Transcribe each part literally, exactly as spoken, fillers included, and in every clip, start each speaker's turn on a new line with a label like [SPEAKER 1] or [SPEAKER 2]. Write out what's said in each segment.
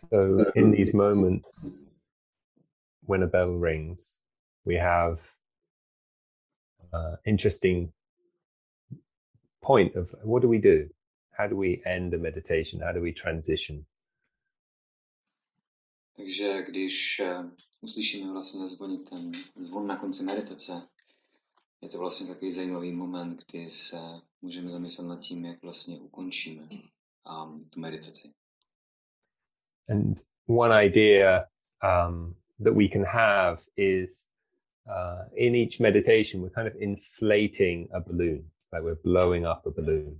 [SPEAKER 1] So in these moments, when a bell rings, we have uh, interesting point of what do we do? How do we end a meditation? How do we transition?
[SPEAKER 2] Takže když uh, uslyšíme vlastně zazvonit ten zvon na konci meditace, je to vlastně takový zajímavý moment, kdy se můžeme zamyslet nad tím, jak vlastně ukončíme um, tu meditaci.
[SPEAKER 1] And one idea um, that we can have is uh, in each meditation, we're kind of inflating a balloon, like we're blowing up a balloon.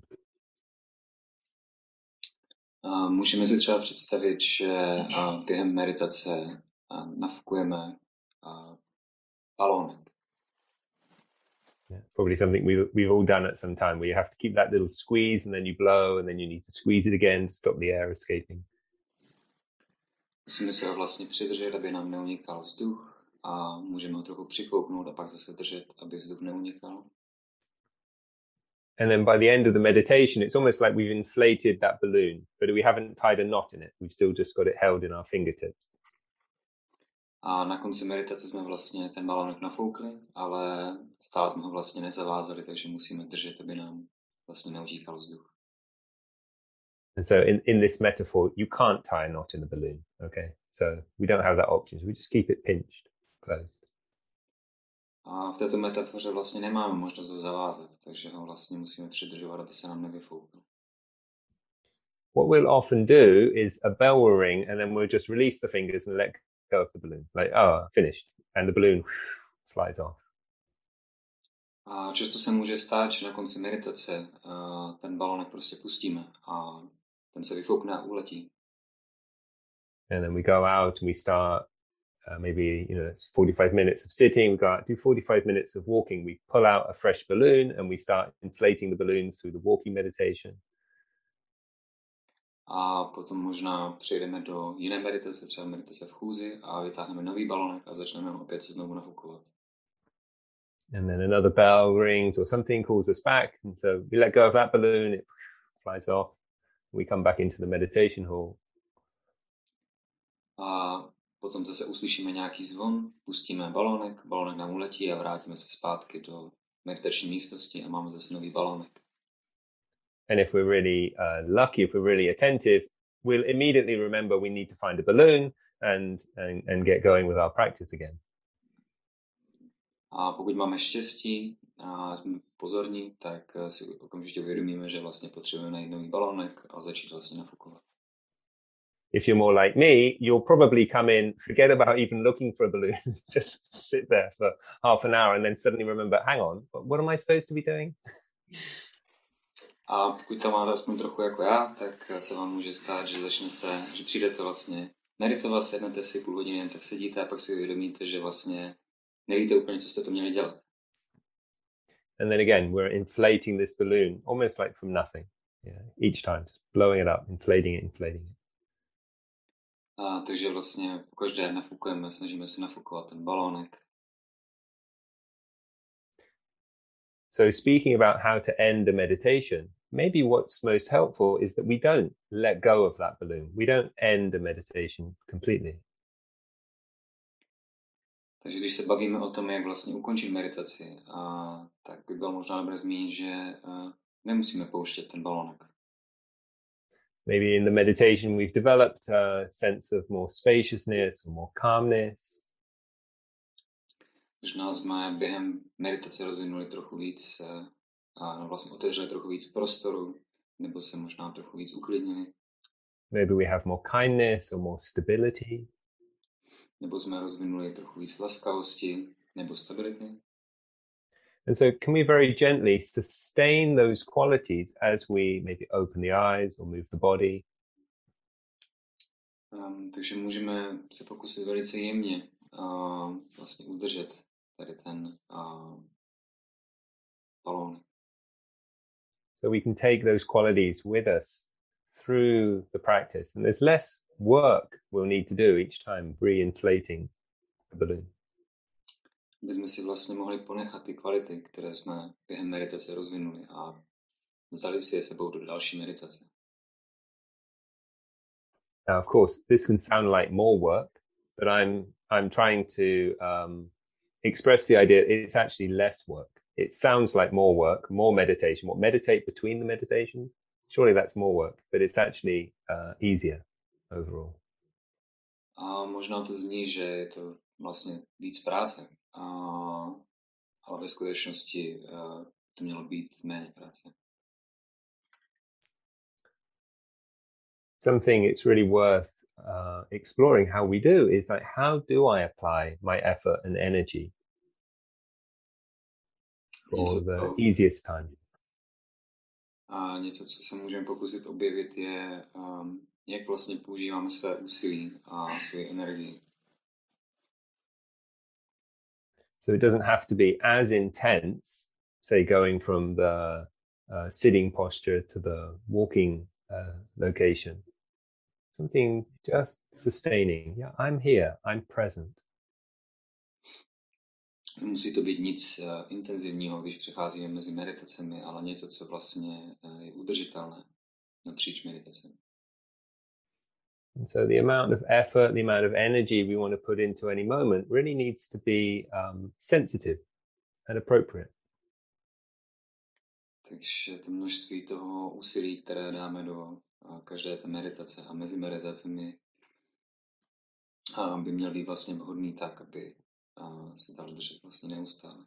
[SPEAKER 2] Uh, můžeme si třeba představit, že uh, během meditace uh, nafukujeme uh, balónek.
[SPEAKER 1] Yeah, probably something we, we've all done at some time where you have to keep that little squeeze and then you blow and then you need to squeeze it again to stop the air escaping.
[SPEAKER 2] Musíme se ho vlastně přidržet, aby nám neunikal vzduch a můžeme ho trochu přifouknout a pak zase držet, aby vzduch neunikal.
[SPEAKER 1] And then by the end of the meditation, it's almost like we've inflated that balloon, but we haven't tied a knot in it. We've still just got it held in our fingertips.
[SPEAKER 2] A na konci meditace jsme vlastně ten balónek nafoukli, ale stále jsme ho vlastně nezavázali, takže musíme držet, aby nám vlastně neutíkal vzduch.
[SPEAKER 1] And so in, in this metaphor, you can't tie a knot in the balloon, okay? So we don't have that option. So we just keep it pinched, closed.
[SPEAKER 2] A v této metafoře vlastně nemáme možnost ho zavázat, takže ho vlastně musíme přidržovat, aby se nám nevyfoukl.
[SPEAKER 1] What we'll often do is a bell will ring and then we'll just release the fingers and let go of the balloon. Like, oh, finished. And the balloon flies off.
[SPEAKER 2] A často se může stát, že na konci meditace uh, ten balónek prostě pustíme a ten se vyfoukne a uletí.
[SPEAKER 1] And then we go out and we start uh, maybe, you know, it's forty-five minutes of sitting. We go out, do forty-five minutes of walking. We pull out a fresh balloon and we start inflating the balloons through the walking meditation.
[SPEAKER 2] A potom možná přejdeme do jiné meditace, třeba meditace v chůzi a vytáhneme nový balónek a začneme ho opět se znovu nafukovat.
[SPEAKER 1] And then another bell rings or something calls us back. And so we let go of that balloon, it flies off. We come back into the meditation hall.
[SPEAKER 2] A potom zase uslyšíme nějaký zvon, pustíme balónek, balónek nám uletí a vrátíme se zpátky do meditační místnosti a máme zase nový balónek.
[SPEAKER 1] And if we're really uh, lucky, if we're really attentive, we'll immediately remember we need to find a balloon and, and, and get going with our practice again.
[SPEAKER 2] A pokud máme štěstí a jsme pozorní, tak si okamžitě uvědomíme, že vlastně potřebujeme najít nový balónek a začít vlastně nafukovat.
[SPEAKER 1] If you're more like me, you'll probably come in, forget about even looking for a balloon, just sit there for half an hour and then suddenly remember, hang on, what am I supposed to be doing?
[SPEAKER 2] A pokud to máte aspoň trochu jako já, tak se vám může stát, že začnete, že přijdete vlastně meditovat, sednete si půl hodiny, jen tak sedíte a pak si uvědomíte, že vlastně nevíte úplně, co jste to měli dělat.
[SPEAKER 1] And then again, we're inflating this balloon almost like from nothing. Yeah, each time, just blowing it up, inflating it, inflating it.
[SPEAKER 2] A takže vlastně pokaždé nafukujeme, snažíme se nafukovat ten balónek.
[SPEAKER 1] So speaking about how to end a meditation, maybe what's most helpful is that we don't let go of that balloon. We don't end a meditation completely.
[SPEAKER 2] Takže když se bavíme o tom, jak vlastně ukončit meditaci, a, tak by bylo možná dobré zmínit, že a, nemusíme pouštět ten balónek.
[SPEAKER 1] Maybe in the meditation we've developed a sense of more spaciousness or more calmness.
[SPEAKER 2] Možná jsme během meditace rozvinuli trochu víc a no vlastně otevřeli trochu víc prostoru, nebo se možná trochu víc uklidnili.
[SPEAKER 1] Maybe we have more kindness or more stability.
[SPEAKER 2] Nebo jsme rozvinuli trochu víc laskavosti nebo stability.
[SPEAKER 1] And so can we very gently sustain those qualities as we maybe open the eyes or move the body?
[SPEAKER 2] Um, takže můžeme se pokusit velice jemně uh, vlastně udržet tady ten uh, balónek.
[SPEAKER 1] So we can take those qualities with us through the practice. And there's less work we'll need to do each time re-inflating the balloon.
[SPEAKER 2] Bychom si vlastně mohli ponechat ty kvality, které jsme během meditace rozvinuli a vzali si je sebou do další meditace.
[SPEAKER 1] Now, of course, this can sound like more work, but I'm I'm trying to um, express the idea it's actually less work. It sounds like more work, more meditation. What, meditate between the meditations? Surely that's more work, but it's actually uh, easier overall.
[SPEAKER 2] A možná to zní, že je to vlastně víc práce, a, ale ve skutečnosti uh, to mělo být méně práce.
[SPEAKER 1] Something it's really worth uh, exploring how we do is like, how do I apply my effort and energy for the
[SPEAKER 2] to,
[SPEAKER 1] easiest time?
[SPEAKER 2] A něco, co se můžeme pokusit objevit, je, um, jak vlastně používáme své úsilí a svou energii.
[SPEAKER 1] So it doesn't have to be as intense, say going from the uh, sitting posture to the walking uh, location. Something just sustaining. Yeah, I'm here, I'm present.
[SPEAKER 2] Nemusí to být nic uh, intenzivního, když přecházíme mezi meditacemi, ale něco, co vlastně uh, je udržitelné napříč meditacemi.
[SPEAKER 1] And so the amount of effort, the amount of energy we want to put into any moment really needs to be um, sensitive and appropriate.
[SPEAKER 2] Takže to množství toho úsilí, které dáme do uh, každé té meditace a mezi meditacemi, uh, by měl být vlastně vhodný tak, aby uh, se dal držet vlastně neustále.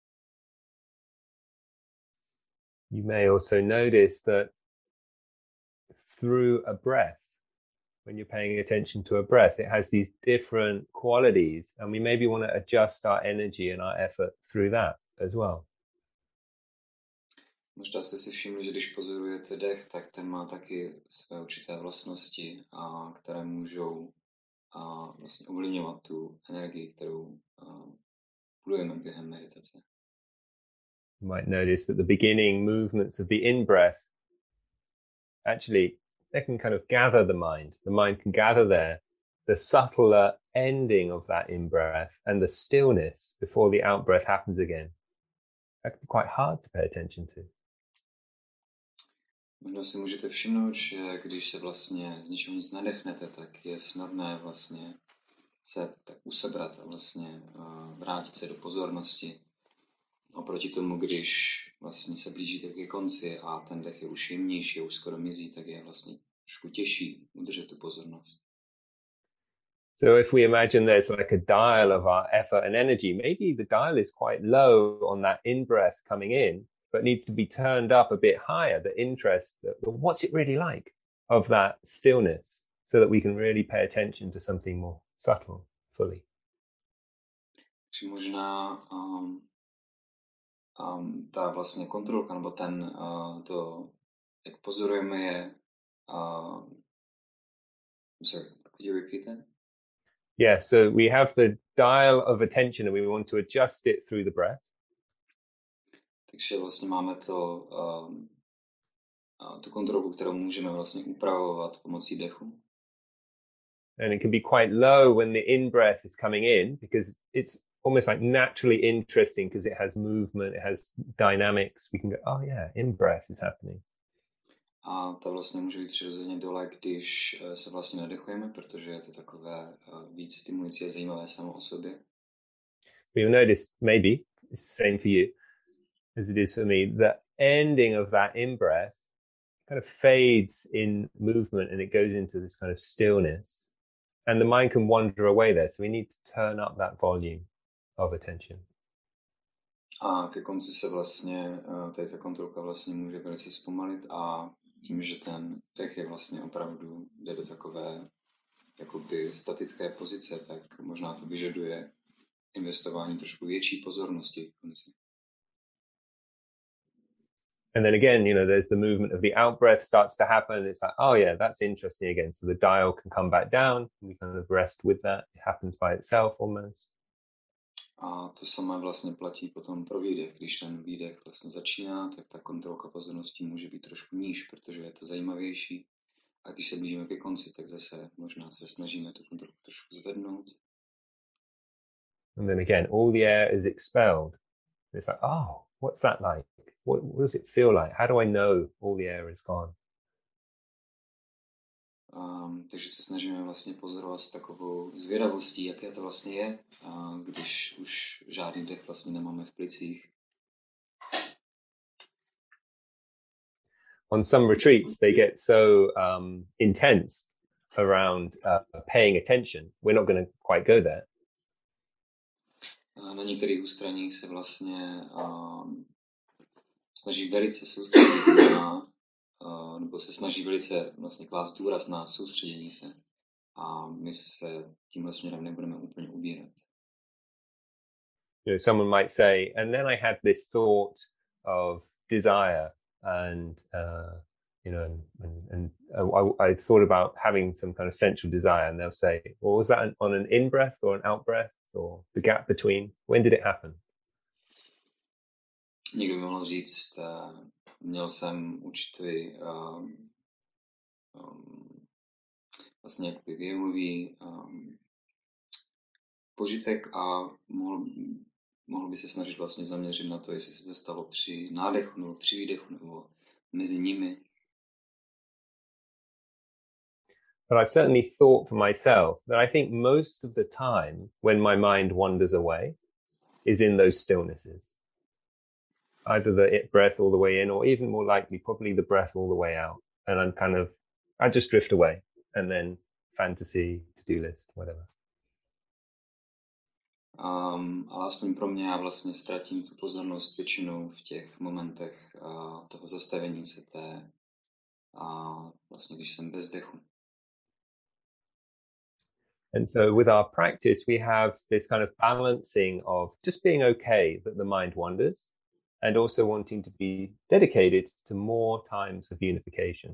[SPEAKER 1] You may also notice that through a breath, when you're paying attention to a breath, it has these different qualities, and we maybe want to adjust our energy and our effort through that as well.
[SPEAKER 2] Možná jste si všimli, že když pozorujete dech, tak ten má taky své určité vlastnosti, a které můžou a vlastně ovlivňovat tu energii, kterou budujeme během meditace.
[SPEAKER 1] You might notice that the beginning movements of the in-breath, actually, they can kind of gather the mind. The mind can gather there. The subtler ending of that in-breath and the stillness before the out-breath happens again. That can be quite hard to pay attention to.
[SPEAKER 2] Možná si můžete všimnout, že když se vlastně z ničeho nic nadechnete, tak je snadné vlastně se tak usebrat a vlastně vrátit se do pozornosti. Oproti tomu, když vlastně se blížíte ke konci a ten dech je už jemnější a už skoro mizí, tak je vlastně trošku těžší udržet tu pozornost.
[SPEAKER 1] So if we imagine there's like a dial of our effort and energy, maybe the dial is quite low on that in-breath coming in, but needs to be turned up a bit higher, the interest, the, the, what's it really like of that stillness, so that we can really pay attention to something more subtle, fully.
[SPEAKER 2] Takže možná um, um, ta vlastně kontrolka, nebo ten, uh, to, jak pozorujeme je, uh, sorry, could you repeat that?
[SPEAKER 1] Yeah, so we have the dial of attention and we want to adjust it through the breath.
[SPEAKER 2] Takže vlastně máme to, um, uh, tu kontrolu, kterou můžeme vlastně upravovat pomocí dechu.
[SPEAKER 1] And it can be quite low when the in-breath is coming in, because it's almost like naturally interesting because it has movement, it has dynamics. We can go, oh yeah, in-breath is happening.
[SPEAKER 2] A to vlastně může být přirozeně dole, když se vlastně nadechujeme, protože je to takové víc stimulující a zajímavé samo o sobě.
[SPEAKER 1] You'll notice, maybe, it's the same for you as it is for me, the ending of that in-breath kind of fades in movement and it goes into this kind of stillness. And the mind can wander away there, so we need to turn up that volume of attention.
[SPEAKER 2] A ke konci se vlastně, tady ta kontrolka vlastně může velice zpomalit a tím, že ten dech je vlastně opravdu, jde do takové jakoby statické pozice, tak možná to vyžaduje investování trošku větší pozornosti v konci.
[SPEAKER 1] And then again, you know, there's the movement of the out-breath starts to happen. It's like, oh yeah, that's interesting again. So the dial can come back down. We kind of rest with that. It happens by itself almost.
[SPEAKER 2] A to samé vlastně platí potom pro výdech. Když ten výdech vlastně začíná, tak ta kontrolka pozornosti může být trošku níž, protože je to zajímavější. A když se blížíme ke konci, tak zase možná se snažíme tu kontrolku trošku zvednout.
[SPEAKER 1] And then again, all the air is expelled. It's like, oh, what's that like? What, what does it feel like? How do I know all the air is gone?
[SPEAKER 2] Um, takže se snažíme vlastně pozorovat s takovou zvědavostí, jaké to vlastně je, uh, když už žádný dech vlastně nemáme v plicích.
[SPEAKER 1] On some retreats, they get so um, intense around uh, paying attention. We're not going to quite go there.
[SPEAKER 2] Uh, na některých ústraních se vlastně um, snaží velice soustředit na, uh, nebo se snaží velice vlastně klást důraz na soustředění se. A my se tímhle směrem nebudeme úplně ubírat.
[SPEAKER 1] You know, someone might say, and then I had this thought of desire, and uh, you know, and, and I, I thought about having some kind of sensual desire, and they'll say, well, was that an, on an in breath or an out breath, or the gap between? When did it happen?
[SPEAKER 2] Někdo by mohl říct, uh, měl jsem určitý um, um, vlastně jakoby věmový um, požitek a mohl, mohl by se snažit vlastně zaměřit na to, jestli se to stalo při nádechu nebo při výdechu nebo mezi nimi.
[SPEAKER 1] But I've certainly thought for myself that I think most of the time when my mind wanders away is in those stillnesses. Either the breath all the way in, or even more likely, probably the breath all the way out. And I'm kind of, I just drift away, and then fantasy, to-do list, whatever.
[SPEAKER 2] Um, ale aspoň pro mě já vlastně ztratím tu pozornost většinou v těch momentech uh, toho zastavení se té, uh, vlastně když jsem bez dechu.
[SPEAKER 1] And so with our practice, we have this kind of balancing of just being okay that the mind wanders, and also wanting to be dedicated to more times of unification.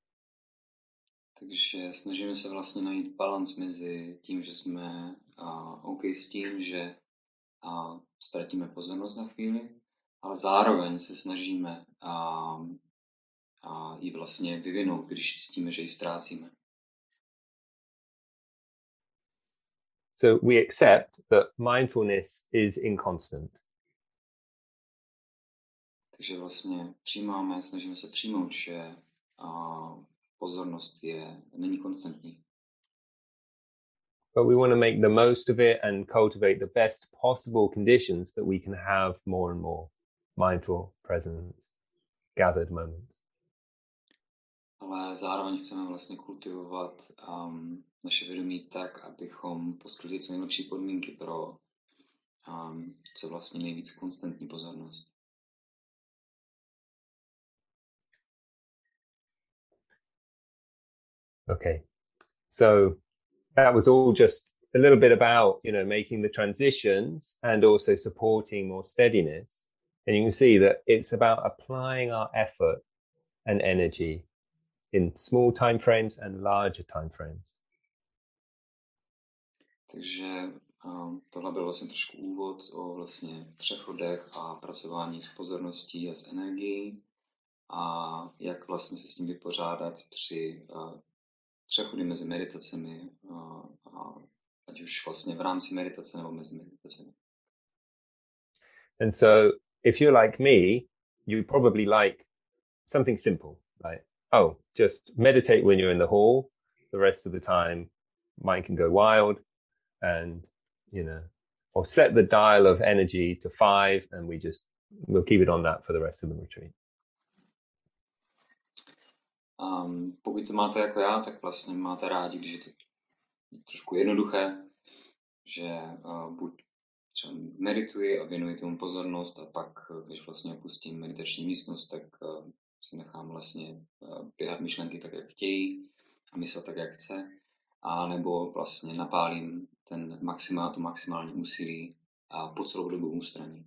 [SPEAKER 2] Takže snažíme se vlastně najít balans mezi tím, že jsme uh, OK s tím, že uh, ztratíme pozornost na chvíli, ale zároveň se snažíme uh, uh, ji vlastně vyvinout, když cítíme, že ji ztrácíme.
[SPEAKER 1] So we accept that mindfulness is inconstant.
[SPEAKER 2] Takže vlastně přijímáme, snažíme se přijmout, že uh, pozornost je, není konstantní.
[SPEAKER 1] But we want to make the most of it and cultivate the best possible conditions that we can have more and more mindful presence, gathered moments.
[SPEAKER 2] Ale zároveň chceme vlastně kultivovat um, naše vědomí tak, abychom poskytli co nejlepší podmínky pro um, co vlastně nejvíc konstantní pozornost.
[SPEAKER 1] Okay, so that was all just a little bit about, you know, making the transitions and also supporting more steadiness. And you can see that it's about applying our effort and energy in small time frames and larger time frames.
[SPEAKER 2] Takže um, tohle byl vlastně trošku úvod o vlastně přechodech a pracování s pozorností a s energií a jak vlastně se s tím vypořádat při uh, přechody mezi meditacemi, uh, uh, ať už vlastně v rámci meditace nebo mezi meditacemi.
[SPEAKER 1] And so if you're like me, you probably like something simple, like, oh, just meditate when you're in the hall. The rest of the time, mind can go wild, and, you know, or set the dial of energy to five, and we just, we'll keep it on that for the rest of the retreat.
[SPEAKER 2] Um, pokud to máte jako já, tak vlastně máte rádi, když je to trošku jednoduché, že uh, buď třeba medituji a věnuji tomu pozornost a pak, když vlastně opustím meditační místnost, tak uh, si nechám vlastně uh, běhat myšlenky tak, jak chtějí a myslet tak, jak chce, a nebo vlastně napálím ten maximál, to maximální úsilí a po celou dobu ústraní.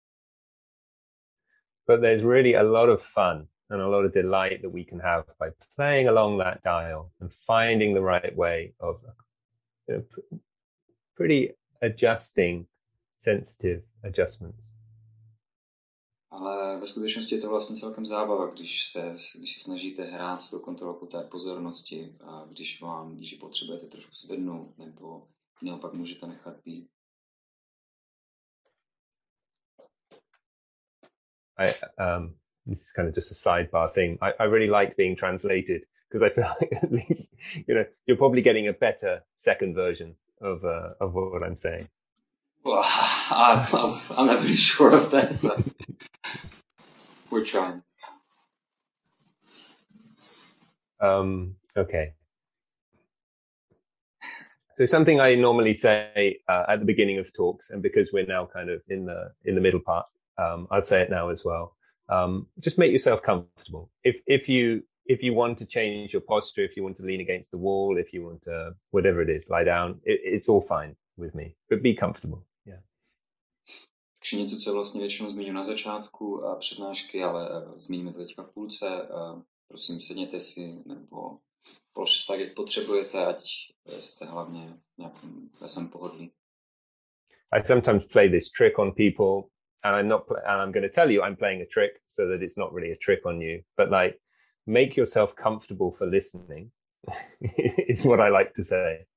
[SPEAKER 1] But there's really a lot of fun and a lot of delight that we can have by playing along that dial and finding the right way of, you know, pretty adjusting, sensitive adjustments.
[SPEAKER 2] Ale ve skutečnosti je to vlastně celkem zábava, když se, když se snažíte hrát s tou kontrolou té pozornosti, a když vám, když potřebujete trošku zvednout, nebo naopak můžete nechat být.
[SPEAKER 1] I, um, this is kind of just a sidebar thing. I, I really like being translated because I feel like at least, you know, you're probably getting a better second version of uh, of what I'm saying.
[SPEAKER 2] Well, I, I'm not really sure of that, but we're trying.
[SPEAKER 1] Um, okay. So something I normally say uh, at the beginning of talks, and because we're now kind of in the in the middle part, um, I'll say it now as well. Um, just make yourself comfortable. If if you if you want to change your posture, if you want to lean against the wall, if you want to whatever it is, lie down, it, it's all fine with me. But be comfortable. Yeah.
[SPEAKER 2] Takže něco, co vlastně většinou zmiňuji na začátku přednášky, ale zmíníme to teďka v půlce. Prosím, sedněte si nebo položte se tak, jak potřebujete, ať jste hlavně nějakým ve svém pohodlí.
[SPEAKER 1] I sometimes play this trick on people, and I'm not, and I'm going to tell you I'm playing a trick so that it's not really a trick on you. But like, make yourself comfortable for listening. Is what I like to say.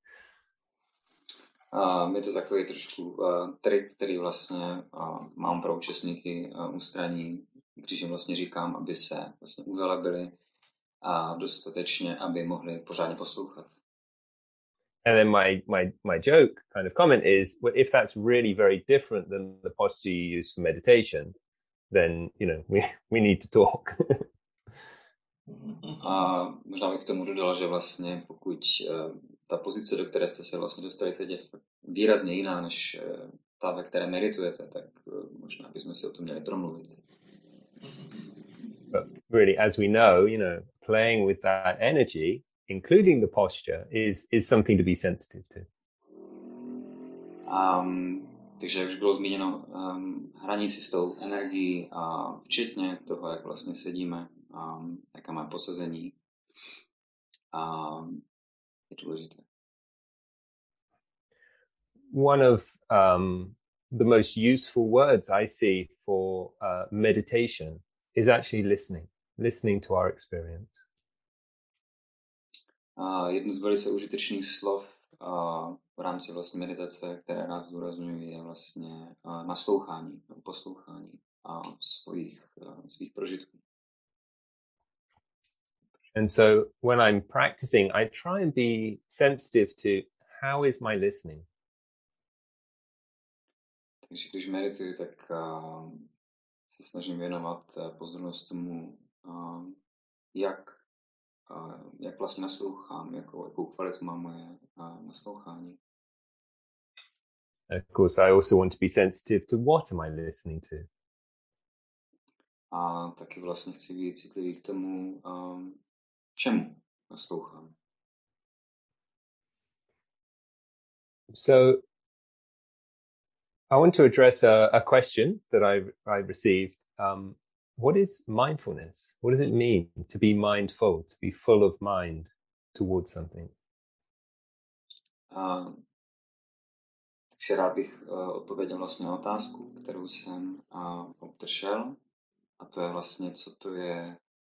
[SPEAKER 2] Uh, je to takový trošku uh, trik, který vlastně uh, mám pro účastníky uh, ústraní, když jim vlastně říkám, aby se vlastně uvelebili a dostatečně, aby mohli pořádně poslouchat.
[SPEAKER 1] And then my my my joke kind of comment is, well, if that's really very different than the posture you use for meditation, then you know we we need to talk.
[SPEAKER 2] A možná bych k tomu dodal, že vlastně pokud uh, ta pozice, do které jste se vlastně dostali teď, je výrazně jiná než uh, ta, ve které meditujete, tak uh, možná bychom si o tom měli promluvit.
[SPEAKER 1] But really, as we know, you know, playing with that energy, including the posture, is is something to be sensitive to.
[SPEAKER 2] Um, takže jak už bylo zmíněno, um, hraní si s tou energií a včetně toho, jak vlastně sedíme, um, jaká má posazení, um, je důležité.
[SPEAKER 1] One of um, the most useful words I see for uh, meditation is actually listening, listening to our experience.
[SPEAKER 2] Uh, jedno z velice užitečných slov uh, v rámci vlastně meditace, které nás zdůrazňují, je vlastně uh, naslouchání, nebo poslouchání uh, svých, uh, svých prožitků.
[SPEAKER 1] And so when I'm practicing, I try and be sensitive to how is my listening.
[SPEAKER 2] Takže když medituji, tak uh, se snažím věnovat uh, pozornost tomu, uh, jak, uh, jak vlastně naslouchám, jakou, jakou kvalitu má moje uh, naslouchání.
[SPEAKER 1] Of course, I also want to be sensitive to what am I listening to.
[SPEAKER 2] A taky vlastně chci být citlivý k tomu, um, čemu naslouchám.
[SPEAKER 1] So I want to address a, a question that I I received. Um, what is mindfulness? What does it mean to be mindful, to be full of mind towards something?
[SPEAKER 2] Uh, takže rád bych uh, odpověděl vlastně na otázku, kterou jsem uh, obdržel. A to je vlastně, co to je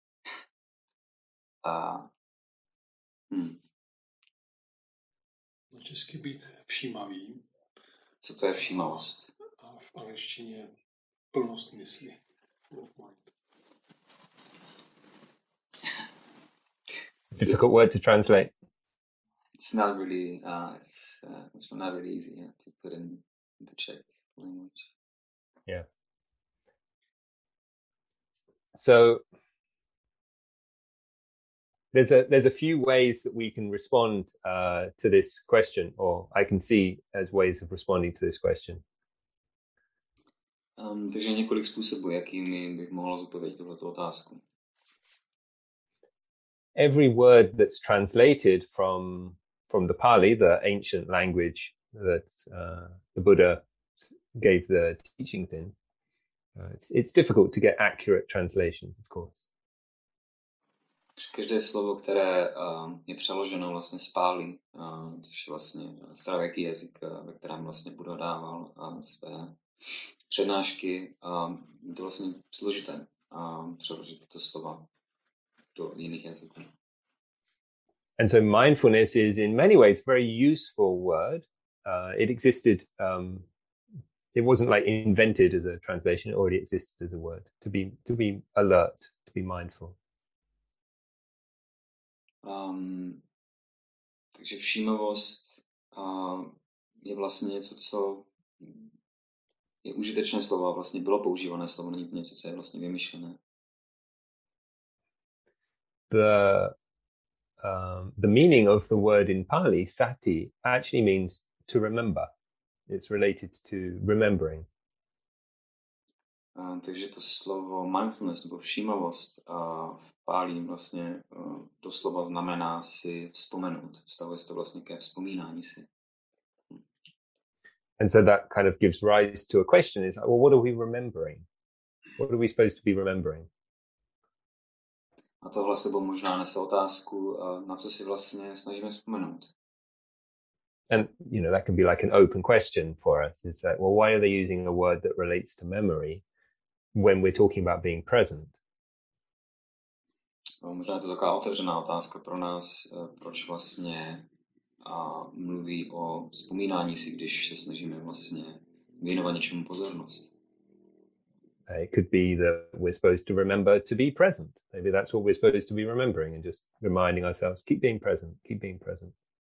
[SPEAKER 2] uh, hmm.
[SPEAKER 3] Na česky být všímavý.
[SPEAKER 2] Co to je všímavost?
[SPEAKER 3] A v angličtině plnost mysli. Full of mind.
[SPEAKER 1] Difficult word to translate.
[SPEAKER 2] It's not really, uh, it's, uh, it's not really easy yeah, to put in into Czech language.
[SPEAKER 1] Yeah. So there's a there's a few ways that we can respond uh, to this question, or I can see as ways of responding to this question.
[SPEAKER 2] Um, takže několik způsobů, jakými bych mohl zodpovědět tuto otázku.
[SPEAKER 1] Every word that's translated from from the Pali, the ancient language that uh, the Buddha gave the teachings in, uh, it's, it's difficult to get accurate translations, of course.
[SPEAKER 2] Každé slovo, které uh, je přeloženo vlastně z Páli, uh, což je vlastně starověký jazyk, uh, ve kterém vlastně Buddha dával uh, své přednášky, uh, je to vlastně složité uh, přeložit tyto slova do jiných jazyků.
[SPEAKER 1] And so mindfulness is in many ways a very useful word. Uh, it existed, um, it wasn't like invented as a translation, it already existed as a word, to be to be alert, to be mindful.
[SPEAKER 2] Um, takže všímavost uh, je vlastně něco, co je užitečné slovo a vlastně bylo používané slovo, není to něco, co je vlastně vymyšlené.
[SPEAKER 1] The um, the meaning of the word in Pali, sati, actually means to remember. It's related to remembering.
[SPEAKER 2] Uh, takže to slovo mindfulness nebo všímavost uh, v Pálí vlastně uh, doslova znamená si vzpomenout. Vztahuje se to vlastně ke vzpomínání si.
[SPEAKER 1] And so that kind of gives rise to a question is, well, what are we remembering? What are we supposed to be remembering?
[SPEAKER 2] A tohle sebou možná nese otázku, uh, na co si vlastně snažíme vzpomenout.
[SPEAKER 1] And, you know, that can be like an open question for us, is that, well, why are they using a word that relates to memory when we're talking about being present?
[SPEAKER 2] Možná je to taková otevřená otázka pro nás, proč vlastně a mluví o vzpomínání si, když se snažíme vlastně věnovat něčemu pozornost.
[SPEAKER 1] It could be that we're supposed to remember to be present. Maybe that's what we're supposed to be remembering and just reminding ourselves, keep being present, keep being present.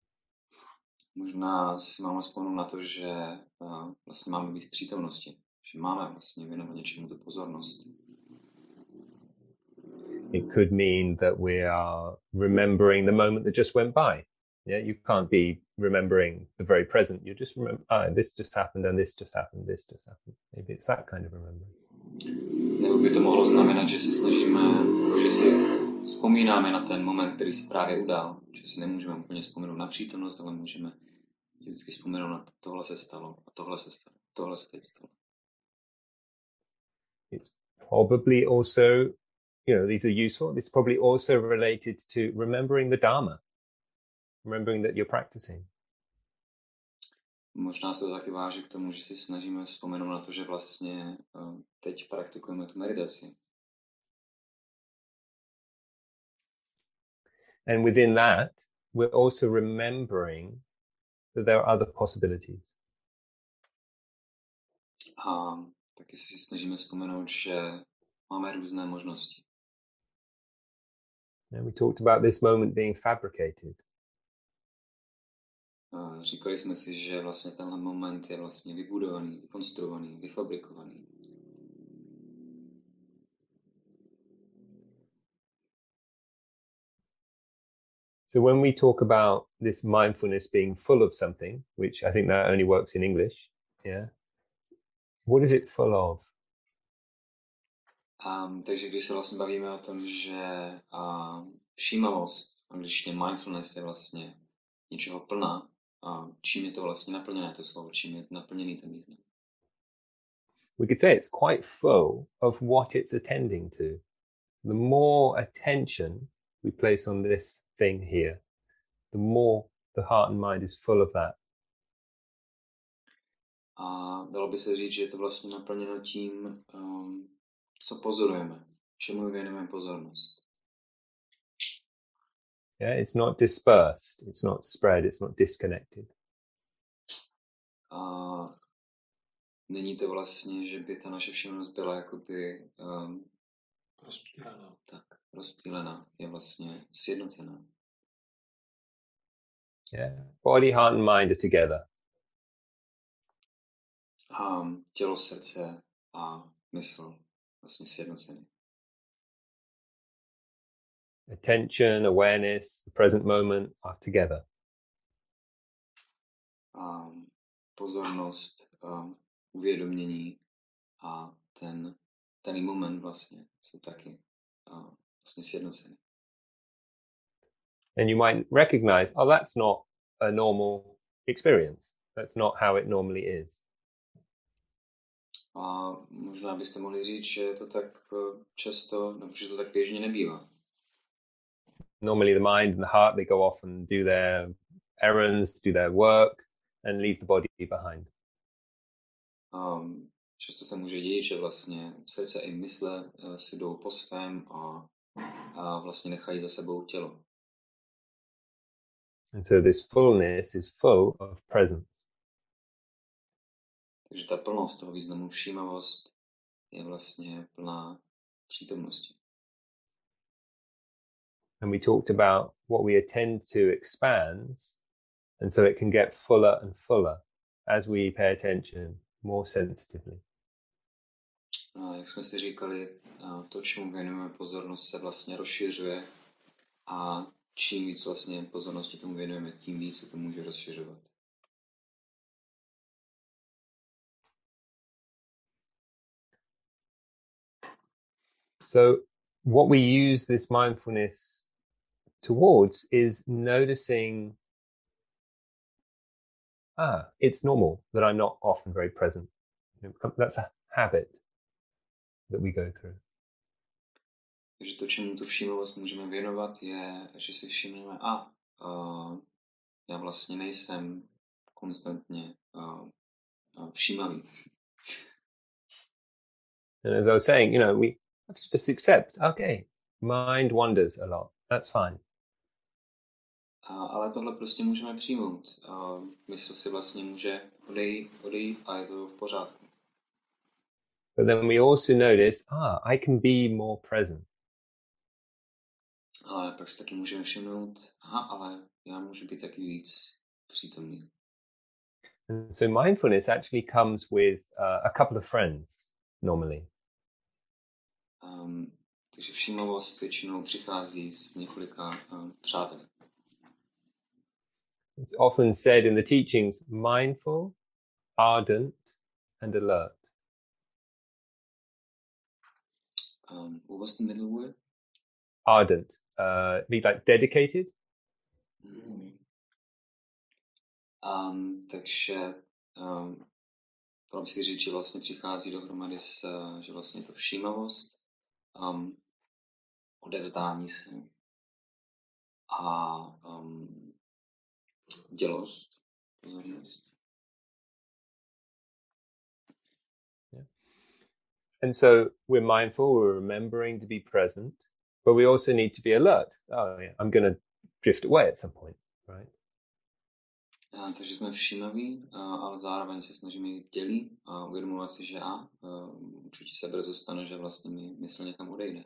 [SPEAKER 2] Možná si máme vzpomenout na to, že uh, vlastně máme být v přítomnosti, že máme vlastně věnovat něčemu tu pozornost.
[SPEAKER 1] It could mean that we are remembering the moment that just went by. Yeah, you can't be remembering the very present. You just remember, ah, this just happened and this just happened, this just happened. Maybe it's that kind of remembering.
[SPEAKER 2] Nebo by to mohlo znamenat, že si snažíme, že si vzpomínáme na ten moment, který se právě udál. Že si nemůžeme úplně vzpomenout na přítomnost, ale můžeme si vždycky vzpomenout na to, tohle se stalo a tohle se stalo, tohle se teď stalo.
[SPEAKER 1] It's probably also, you know, these are useful. It's probably also related to remembering the Dharma, remembering that you're practicing.
[SPEAKER 2] Možná se to taky váže k tomu, že si snažíme vzpomenout na to, že vlastně uh, teď praktikujeme tu meditaci.
[SPEAKER 1] And within that, we're also remembering that there are other possibilities.
[SPEAKER 2] A taky si snažíme vzpomenout, že máme různé možnosti.
[SPEAKER 1] And we talked about this moment being fabricated.
[SPEAKER 2] Uh, říkali jsme si, že vlastně tenhle moment je vlastně vybudovaný, vykonstruovaný, vyfabrikovaný.
[SPEAKER 1] So when we talk about this mindfulness being full of something, which I think that only works in English, yeah, what is it full of?
[SPEAKER 2] Um, takže když se vlastně bavíme o tom, že uh, všímavost, angličtině mindfulness je vlastně něčeho plná, uh, čím je to vlastně naplněné to slovo, čím je naplněný ten význam.
[SPEAKER 1] We could say it's quite full of what it's attending to. The more attention we place on this thing here, the more the heart and mind is full of that.
[SPEAKER 2] A dalo by se říct, že je to vlastně naplněno tím, um, co pozorujeme, čemu věnujeme pozornost.
[SPEAKER 1] Yeah, it's not dispersed, it's not spread, it's not disconnected.
[SPEAKER 2] A není to vlastně, že by ta naše všímavost byla jakoby um,
[SPEAKER 3] rozptýlená.
[SPEAKER 2] Tak, rozptýlená, je vlastně sjednocená.
[SPEAKER 1] Yeah, body, heart and mind are together.
[SPEAKER 2] A tělo, srdce a mysl vlastně sjednocený.
[SPEAKER 1] Attention, awareness, the present moment are together.
[SPEAKER 2] A pozornost, a uvědomění a ten daný moment vlastně jsou taky a vlastně sjednocený.
[SPEAKER 1] And you might recognize, oh, that's not a normal experience. That's not how it normally is.
[SPEAKER 2] A možná byste mohli říct, že to tak často, nebo že to tak běžně nebývá.
[SPEAKER 1] Normally the mind and the heart, they go off and do their errands, do their work and leave the body behind.
[SPEAKER 2] Um, často se může dít, že vlastně srdce i mysle uh, si jdou po svém a, a vlastně nechají za sebou tělo.
[SPEAKER 1] And so this fullness is full of presence.
[SPEAKER 2] Takže ta plnost toho významu všímavost je vlastně plná přítomnosti.
[SPEAKER 1] And we talked about what we attend to expands, and so it can get fuller and fuller as we pay attention more sensitively.
[SPEAKER 2] A jak jsme si říkali, to, čemu věnujeme pozornost, se vlastně rozšiřuje a čím víc vlastně pozornosti tomu věnujeme, tím víc se to může rozšiřovat.
[SPEAKER 1] So what we use this mindfulness towards is noticing, ah, it's normal that I'm not often very present. That's a habit that we go through.
[SPEAKER 2] Takže to, čemu tu všímavost můžeme věnovat, je, že si všimneme, a uh, já vlastně nejsem konstantně uh, uh, všímavý.
[SPEAKER 1] And as I was saying, you know, we have to just accept, okay, mind wanders a lot. That's fine.
[SPEAKER 2] A, ale tohle prostě můžeme přijmout. A mysl si vlastně může odejít, odejít a je to v pořádku.
[SPEAKER 1] But then we also notice, ah, I can be more present.
[SPEAKER 2] Ale pak si taky můžeme všimnout, aha, ale já můžu být taky víc přítomný.
[SPEAKER 1] And so mindfulness actually comes with uh, a couple of friends normally.
[SPEAKER 2] Um, takže všímavost většinou přichází s několika um, přáteli.
[SPEAKER 1] It's often said in the teachings, mindful, ardent, and alert.
[SPEAKER 2] Um, what was the middle word?
[SPEAKER 1] Ardent, uh, be like dedicated.
[SPEAKER 2] Mm. Um, takže um, to si říct, že vlastně přichází dohromady s, že vlastně to všímavost, um, odevzdání se a um, dělost, pozornost.
[SPEAKER 1] Yeah. And so we're mindful, we're remembering to be present, but we also need to be alert. Oh, yeah, I'm going to drift away at some point, right?
[SPEAKER 2] A, takže jsme všímaví, a, ale zároveň se snažíme jít dělí a uvědomovat si, že a, a určitě se brzo stane, že vlastně mi mysl někam odejde.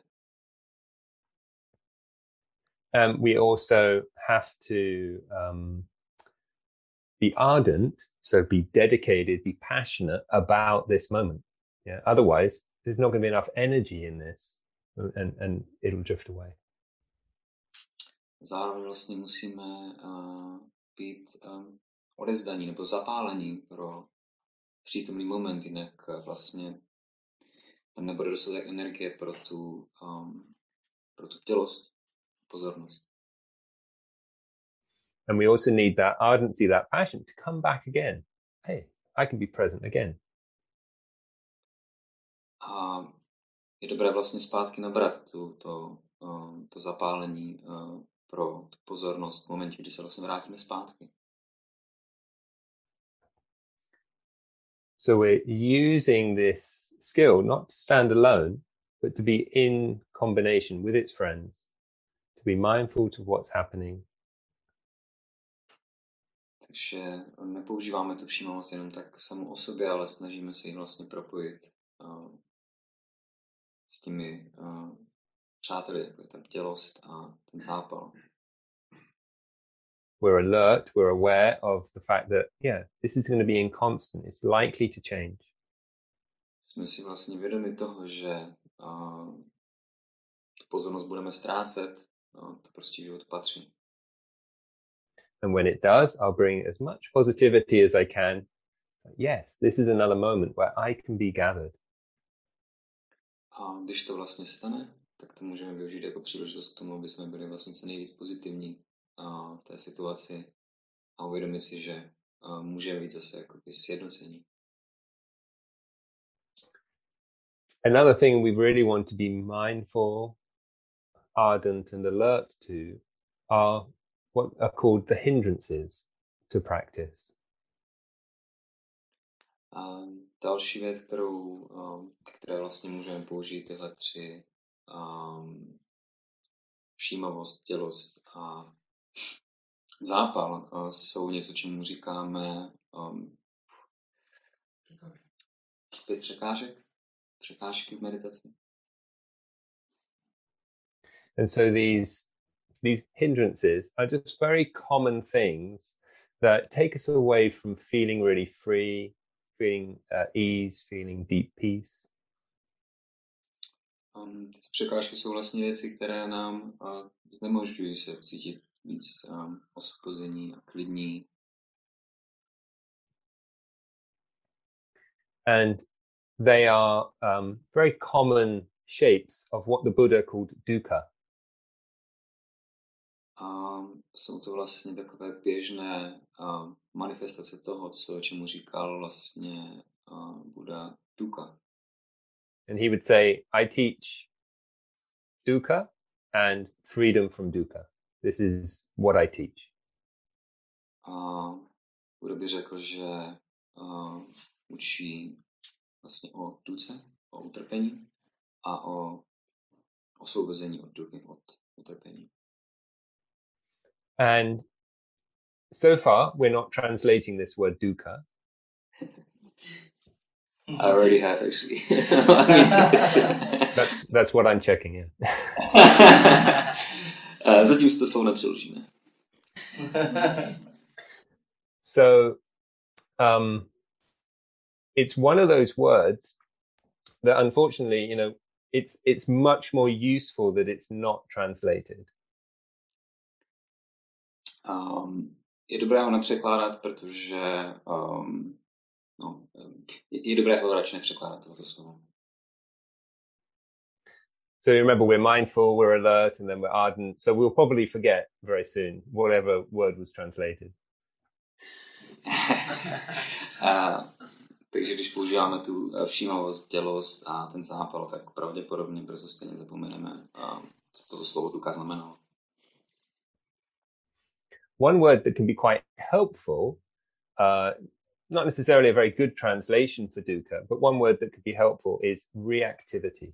[SPEAKER 1] Um, we also have to um, be ardent, so be dedicated, be passionate about this moment. Yeah. Otherwise, there's not going to be enough energy in this, and and it'll drift away.
[SPEAKER 2] Zároveň vlastně musíme uh, být um, odevzdaní nebo zapálení pro přítomný moment, jinak uh, vlastně tam nebude dostatek energie pro tu, um, pro tu tělost, pozornost.
[SPEAKER 1] And we also need that ardency, that passion to come back again. Hey, I can be present again.
[SPEAKER 2] A je dobré vlastně zpátky nabrat tu, to, um, to zapálení uh, pro tu pozornost v momentě, kdy se vlastně vrátíme zpátky.
[SPEAKER 1] So we're using this skill not to stand alone, but to be in combination with its friends, to be mindful to what's happening.
[SPEAKER 2] Takže nepoužíváme tu všímavost jenom tak samou o sobě, ale snažíme se ji vlastně propojit uh, s těmi uh, přáteli, jako je ta bdělost a ten zápal.
[SPEAKER 1] We're alert, we're aware of the fact that, yeah, this is going to be inconstant. It's likely to change.
[SPEAKER 2] Jsme si vlastně vědomi toho, že uh, tu pozornost budeme ztrácet, no, to prostě život patří.
[SPEAKER 1] And when it does, I'll bring as much positivity as I can. Yes, this is another moment where I can be gathered.
[SPEAKER 2] A když to vlastně stane, tak to můžeme využít jako příležitost k tomu, aby jsme byli vlastně co nejvíc pozitivní uh, v té situaci a uvědomit si, že uh, můžeme být zase jakoby sjednocení.
[SPEAKER 1] Another thing we really want to be mindful, ardent, and alert to are what are called the hindrances to practice.
[SPEAKER 2] A další věc, kterou, um, které vlastně můžeme použít, tyhle tři um, všímavost, dělost a zápal, uh, jsou něco, čemu říkáme um, pět překážek, překážky v meditaci.
[SPEAKER 1] And so these these hindrances are just very common things that take us away from feeling really free, feeling uh, ease, feeling deep peace.
[SPEAKER 2] Um, ty překážky jsou vlastně věci, které nám uh, znemožňují se cítit víc um, osvobození a klidní.
[SPEAKER 1] And they are um, very common shapes of what the Buddha called dukkha.
[SPEAKER 2] A jsou to vlastně takové běžné uh, manifestace toho, co, čemu říkal vlastně uh, Buddha dukkha.
[SPEAKER 1] And he would say, I teach dukkha and freedom from dukkha. This is what I teach.
[SPEAKER 2] A Buddha by řekl, že uh, učí vlastně o duce, o utrpení a o osvobození od duky, od utrpení.
[SPEAKER 1] And so far, we're not translating this word dukkha.
[SPEAKER 2] I already have, actually. I mean,
[SPEAKER 1] that's that's what I'm checking in.
[SPEAKER 2] Zatím si to slovo nepřeložíme.
[SPEAKER 1] So, um, it's one of those words that, unfortunately, you know, it's it's much more useful that it's not translated.
[SPEAKER 2] Um, je dobré ho nepřekládat, protože um, no, je, je dobré ho radši nepřekládat tohoto slovo.
[SPEAKER 1] So you remember, we're mindful, we're alert, and then we're ardent. So we'll probably forget very soon whatever word was translated.
[SPEAKER 2] uh, takže když používáme tu všímavost, dělost a ten zápal, tak pravděpodobně brzo stejně zapomeneme, uh, co to slovo dukkha znamenalo.
[SPEAKER 1] One word that can be quite helpful, uh, not necessarily a very good translation for dukkha, but one word that could be helpful is reactivity.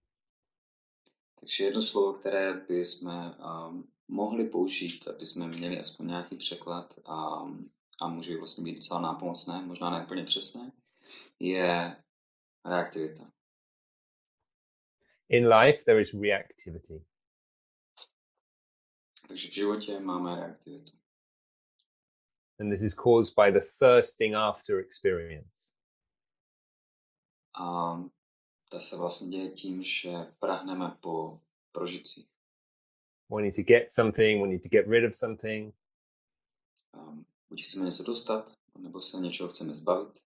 [SPEAKER 2] Takže jedno slovo, které bychom um, mohli použít, aby jsme měli aspoň nějaký překlad a, a může vlastně být docela nápomocné, možná ne úplně přesné, je reaktivita.
[SPEAKER 1] In life there is reactivity.
[SPEAKER 2] Takže v životě máme reaktivitu.
[SPEAKER 1] And this is caused by the thirsting after experience.
[SPEAKER 2] A ta se vlastně děje tím, že prahneme po prožitcích.
[SPEAKER 1] Wanting to get something, wanting to get rid of something.
[SPEAKER 2] Um, buď chceme něco dostat, nebo se něčeho chceme zbavit.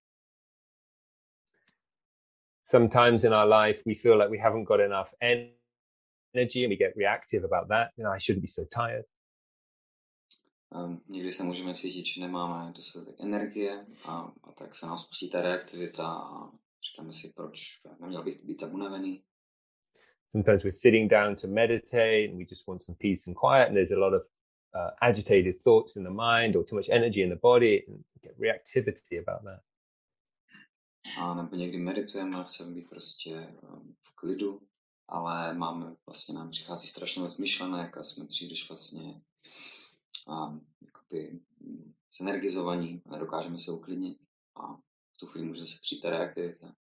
[SPEAKER 1] Sometimes in our life we feel like we haven't got enough energy and we get reactive about that. You know, I shouldn't be so tired.
[SPEAKER 2] Um, někdy se můžeme cítit, že nemáme dostatek energie a, a tak se nám spustí ta reaktivita a říkáme si, proč neměl bych být tak unavený.
[SPEAKER 1] Sometimes we're sitting down to meditate and we just want some peace and quiet, and there's a lot of uh, agitated thoughts in the mind or too much energy in the body, and we get reactivity about that.
[SPEAKER 2] A nebo někdy meditujeme a chceme být prostě um, v klidu, ale máme, vlastně nám přichází strašně moc myšlenek a jsme příliš vlastně um, jakoby zenergizovaní a nedokážeme se uklidnit a v tu chvíli může se přijít ta reaktivita.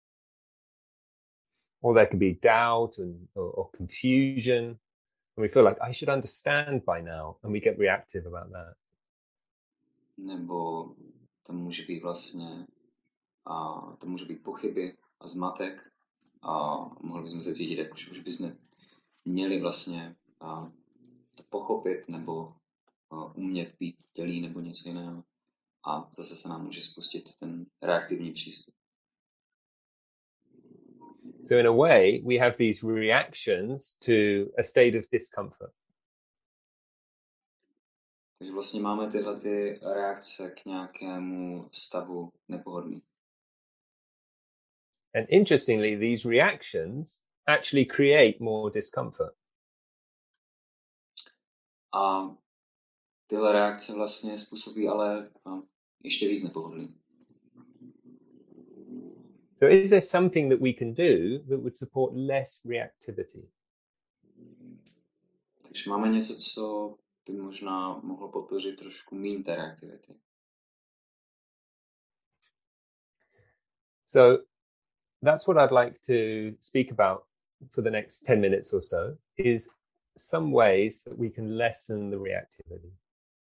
[SPEAKER 1] Or there could be doubt and, or, or confusion, and we feel like I should understand by now, and we get reactive about that.
[SPEAKER 2] Nebo tam může být vlastně a tam může být pochyby a zmatek a mohli bychom se cítit, jako že už bychom měli vlastně a, to pochopit nebo a, umět být dělí nebo něco jiného. A zase se nám může spustit ten reaktivní přístup.
[SPEAKER 1] So in a way, we have these reactions to a state of discomfort.
[SPEAKER 2] Takže vlastně máme tyhle ty reakce k nějakému stavu nepohodlí.
[SPEAKER 1] And interestingly, these reactions actually create more discomfort.
[SPEAKER 2] A tyhle reakce vlastně způsobí ale ještě víc nepohodlí.
[SPEAKER 1] So is there something that we can do that would support less reactivity?
[SPEAKER 2] Takže máme něco, co by možná mohlo podpořit trošku méně té reaktivity.
[SPEAKER 1] So that's what I'd like to speak about for the next ten minutes or so, is some ways that we can lessen the reactivity.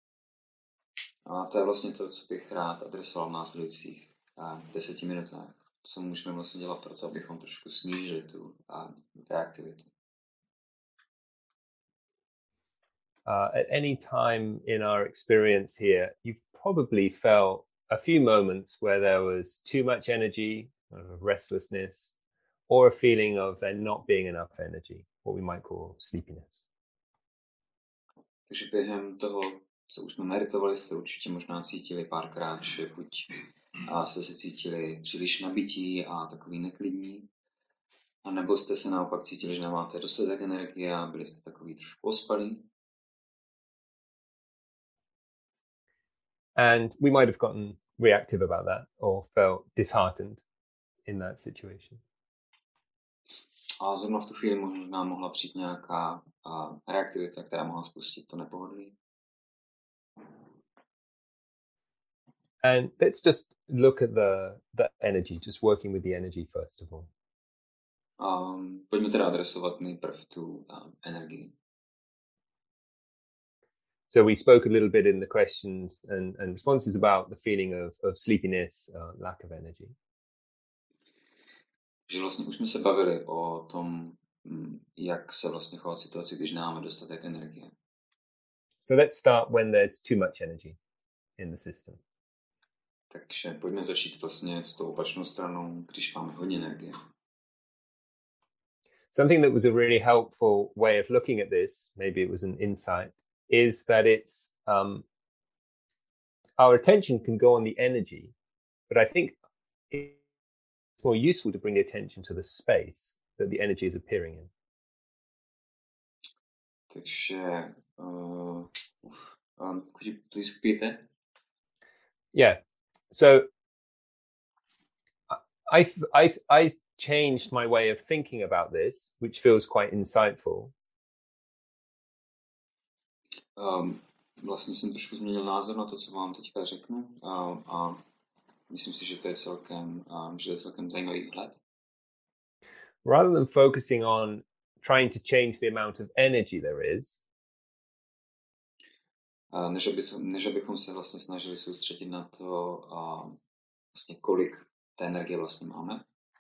[SPEAKER 2] A to je vlastně to, co bych rád adresoval v následujících uh, deseti minutách. Co můžeme vlastně dělat pro to, abychom trošku snížili tu uh, reaktivitu.
[SPEAKER 1] Uh, at any time in our experience here, you've probably felt a few moments where there was too much energy, uh, restlessness, or a feeling of there not being enough energy, what we might call sleepiness.
[SPEAKER 2] Takže během toho, co už jsme meditovali, jste určitě možná cítili párkrát, že buď a jste se cítili příliš nabití a takový neklidní, a nebo jste se naopak cítili, že nemáte dostatek energie a byli jste takový trošku ospalí.
[SPEAKER 1] And we might have gotten reactive about that or felt disheartened in that situation.
[SPEAKER 2] A zrovna v tu chvíli možná mohla přijít nějaká a, reaktivita, která mohla spustit to nepohodlí.
[SPEAKER 1] And let's just look at the, the energy, just working with the energy first of all.
[SPEAKER 2] Um, pojďme teda adresovat nejprv tu um, energii.
[SPEAKER 1] So we spoke a little bit in the questions and, and responses about the feeling of, of sleepiness, uh, lack of energy.
[SPEAKER 2] Že vlastně už jsme se bavili o tom, jak se vlastně chovat v situaci, když nemáme dostatek energie.
[SPEAKER 1] So let's start when there's too much energy in the system.
[SPEAKER 2] Takže pojďme začít vlastně s tou opačnou stranou, když máme hodně energie.
[SPEAKER 1] Something that was a really helpful way of looking at this, maybe it was an insight, is that it's um, our attention can go on the energy, but I think it's more useful to bring the attention to the space that the energy is appearing in.
[SPEAKER 2] Takže, uh, um, could you please repeat that?
[SPEAKER 1] Yeah. So I I I changed my way of thinking about this, which feels quite insightful.
[SPEAKER 2] Um, vlastně jsem trošku změnil názor na to, co vám teďka řeknu, a, a myslím si, že to je celkem, um, že to je celkem zajímavý vhled.
[SPEAKER 1] Rather than focusing on trying to change the amount of energy there is,
[SPEAKER 2] uh, než, aby, než abychom se vlastně snažili soustředit na to, uh, vlastně kolik té energie vlastně máme,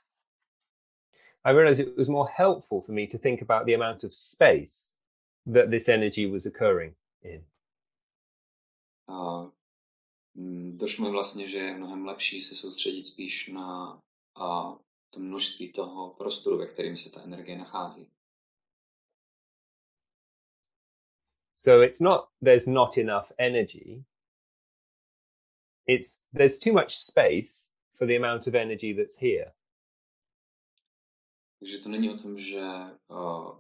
[SPEAKER 1] I realized it was more helpful for me to think about the amount of space that this energy was occurring in.
[SPEAKER 2] Uh, došlo mi vlastně, že je mnohem lepší se soustředit spíš na uh, to množství toho prostoru, ve kterém se ta energie nachází.
[SPEAKER 1] So it's not there's not enough energy. It's there's too much space for the amount of energy that's here.
[SPEAKER 2] Takže to není o tom, že uh,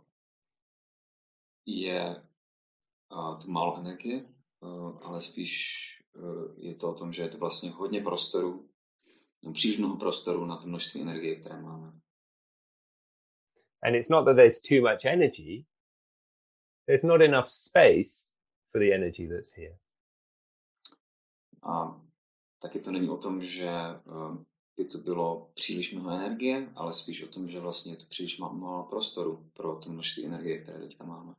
[SPEAKER 2] je uh, tu málo energie, uh, ale spíš uh, je to o tom, že je to vlastně hodně prostoru, no, příliš mnoho prostoru na to množství energie, které máme.
[SPEAKER 1] And it's not that there's too much energy. There's not enough space for the energy that's here.
[SPEAKER 2] A taky to není o tom, že uh, by to bylo příliš mnoho energie, ale spíš o tom, že vlastně je to příliš málo prostoru pro to množství energie, které teďka máme.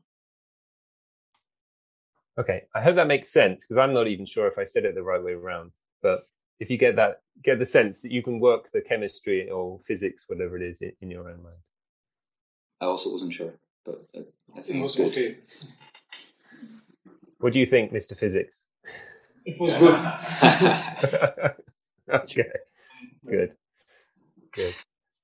[SPEAKER 1] Okay, I hope that makes sense, because I'm not even sure if I said it the right way around. But if you get that, get the sense that you can work the chemistry or physics, whatever it is, in, in your own mind.
[SPEAKER 2] I also wasn't sure, but I think
[SPEAKER 3] It
[SPEAKER 2] it's
[SPEAKER 3] was
[SPEAKER 2] good.
[SPEAKER 3] okay.
[SPEAKER 1] What do you think, Mister Physics?
[SPEAKER 3] It was good.
[SPEAKER 1] Okay, good, good.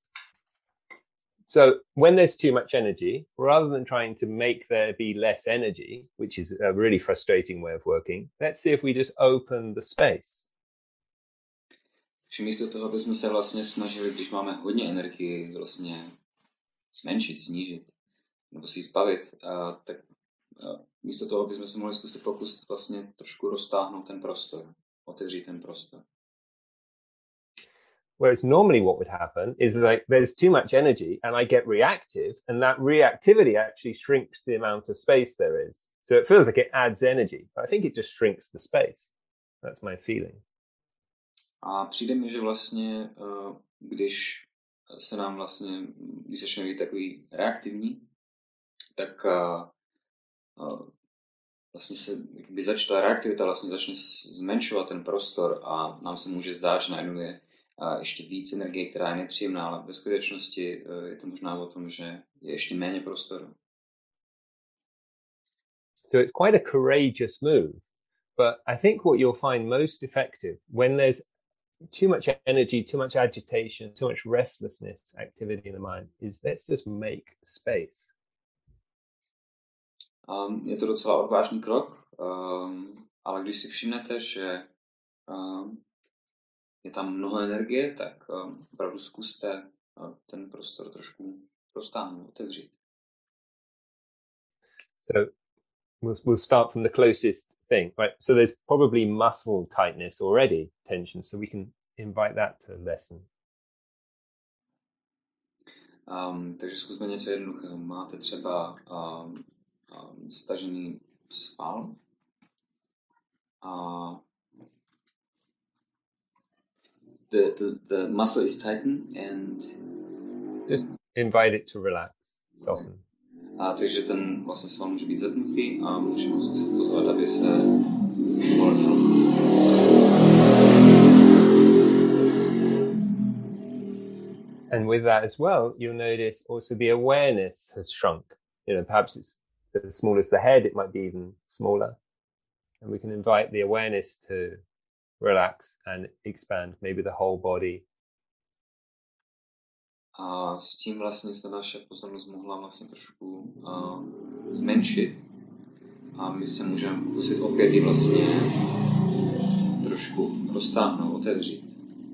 [SPEAKER 1] So when there's too much energy, rather than trying to make there be less energy, which is a really frustrating way of working, let's see if we just open the space.
[SPEAKER 2] Takže místo toho, aby jsme se vlastně snažili, když máme hodně energie, vlastně zmenšit, snížit, nebo si ji zbavit, a tak a místo toho, aby jsme se mohli zkusit pokusit vlastně trošku roztáhnout ten prostor, otevřít ten prostor.
[SPEAKER 1] Whereas normally what would happen is like there's too much energy and I get reactive, and that reactivity actually shrinks the amount of space there is. So it feels like it adds energy, but I think it just shrinks the space. That's my feeling.
[SPEAKER 2] A přijde mi, že vlastně, když se nám vlastně, když začneme být takový reaktivní, tak vlastně se jakoby začne ta reaktivita, vlastně začne zmenšovat ten prostor a nám se může zdát, že najednou je ještě víc energie, která je nepříjemná, ale ve skutečnosti je to možná o tom, že je ještě méně prostoru.
[SPEAKER 1] So it's quite a courageous move, but I think what you'll find most effective when there's too much energy, too much agitation, too much restlessness activity in the mind is let's just make space.
[SPEAKER 2] Um, je to docela odvážný krok, um, ale když si všimnete, že um, je tam mnoho energie, tak um, opravdu zkuste uh, ten prostor trošku roztáhnout, otevřít.
[SPEAKER 1] So we'll, we'll start from the closest thing, right? So there's probably muscle tightness already, tension, so we can invite that to lessen.
[SPEAKER 2] Um, takže zkusme něco jednoduchého. Máte třeba um, um, stažený sval a the, the, the muscle is tightened and
[SPEAKER 1] just invite it to relax, soften.
[SPEAKER 2] A takže ten vlastně sval může být zepnutý a můžeme ho zkusit pozvat, aby se uvolnil.
[SPEAKER 1] And with that as well, you'll notice also the awareness has shrunk. You know, perhaps it's as small as the head, it might be even smaller. And we can invite the awareness to relax and expand, maybe the whole body.
[SPEAKER 2] A s tím vlastně se naše pozornost mohla vlastně trošku uh, zmenšit. A my se můžeme pokusit opět i vlastně trošku roztáhnout, otevřít.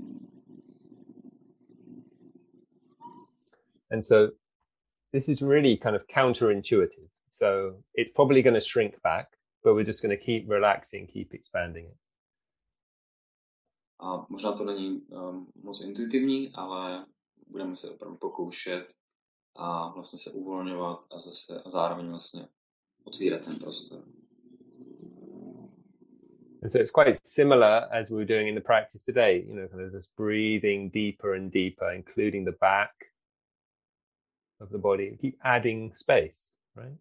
[SPEAKER 1] And so this is really kind of counterintuitive. So it's probably going to shrink back, but we're just going to keep relaxing, keep expanding it.
[SPEAKER 2] A možná to není um, moc intuitivní, ale budeme se opravdu pokoušet a vlastně se uvolňovat a zase a zároveň vlastně otvírat ten prostor.
[SPEAKER 1] And so it's quite similar as we were doing in the practice today, you know, kind of just breathing deeper and deeper, including the back of the body. Keep adding space, right?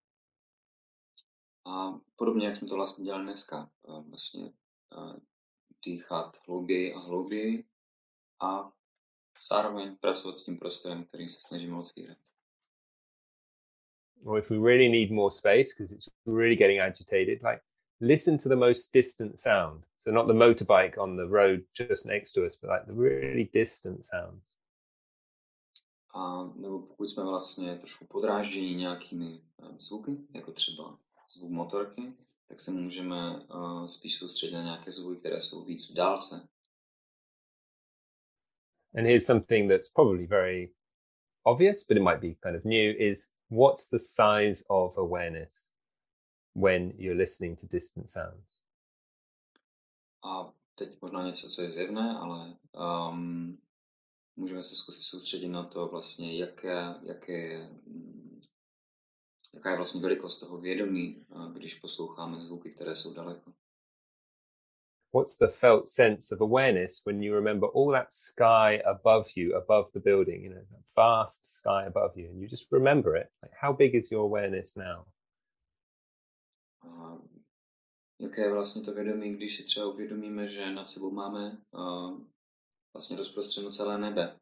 [SPEAKER 2] A podobně, jak jsme to vlastně dělali dneska, vlastně dýchat hlouběji a hlouběji a zároveň pracovat s tím prostorem, který se snažíme otvírat.
[SPEAKER 1] Or if we really need more space because it's really getting agitated, like listen to the most distant sound. So not the motorbike on the road just next to us, but like the really distant sounds.
[SPEAKER 2] A nebo pokud jsme vlastně trošku podráždění nějakými zvuky, jako třeba zvuk motorky, tak se můžeme uh, spíš soustředit na nějaké zvuky, které jsou víc v dálce.
[SPEAKER 1] And here's something that's probably very obvious, but it might be kind of new, is what's the size of awareness when you're listening to distant sounds?
[SPEAKER 2] A teď možná něco, co je zjevné, ale um, můžeme se zkusit soustředit na to vlastně, jaké, jaké, jaká je vlastně velikost toho vědomí, když posloucháme zvuky, které jsou daleko.
[SPEAKER 1] What's the felt sense of awareness when you remember all that sky above you, above the building, you know, that vast sky above you, and you just remember it? Like, how big is your awareness now?
[SPEAKER 2] Uh, jaké je vlastně to vědomí, když si třeba uvědomíme, že nad sebou máme uh, vlastně rozprostřeno celé nebe?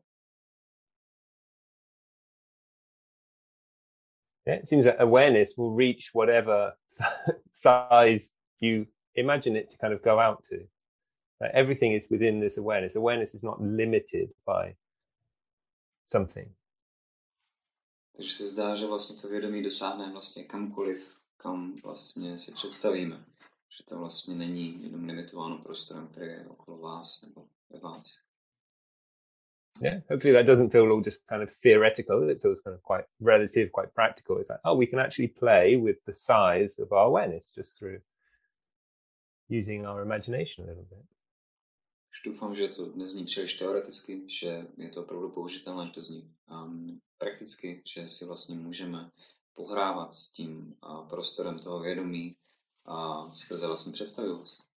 [SPEAKER 1] Yeah, it seems that awareness will reach whatever size you imagine it to kind of go out to. Like everything is within this awareness. Awareness is not limited by something.
[SPEAKER 2] Takže se zdá, že vlastně to vědomí dosáhne vlastně kamkoliv, kam vlastně si představíme. Že to vlastně není jenom limitováno prostorem, který je okolo vás nebo ve vás.
[SPEAKER 1] Yeah, hopefully that doesn't feel all just kind of theoretical. It feels kind of quite relative, quite practical. It's like, oh, we can actually play with the size of our awareness just through using our imagination a little bit.
[SPEAKER 2] Už doufám, že to nezní příliš teoreticky, že je to opravdu použitelné, že to zní um, prakticky, že si vlastně můžeme pohrávat s tím uh, prostorem toho vědomí uh, skrze vlastní představivost.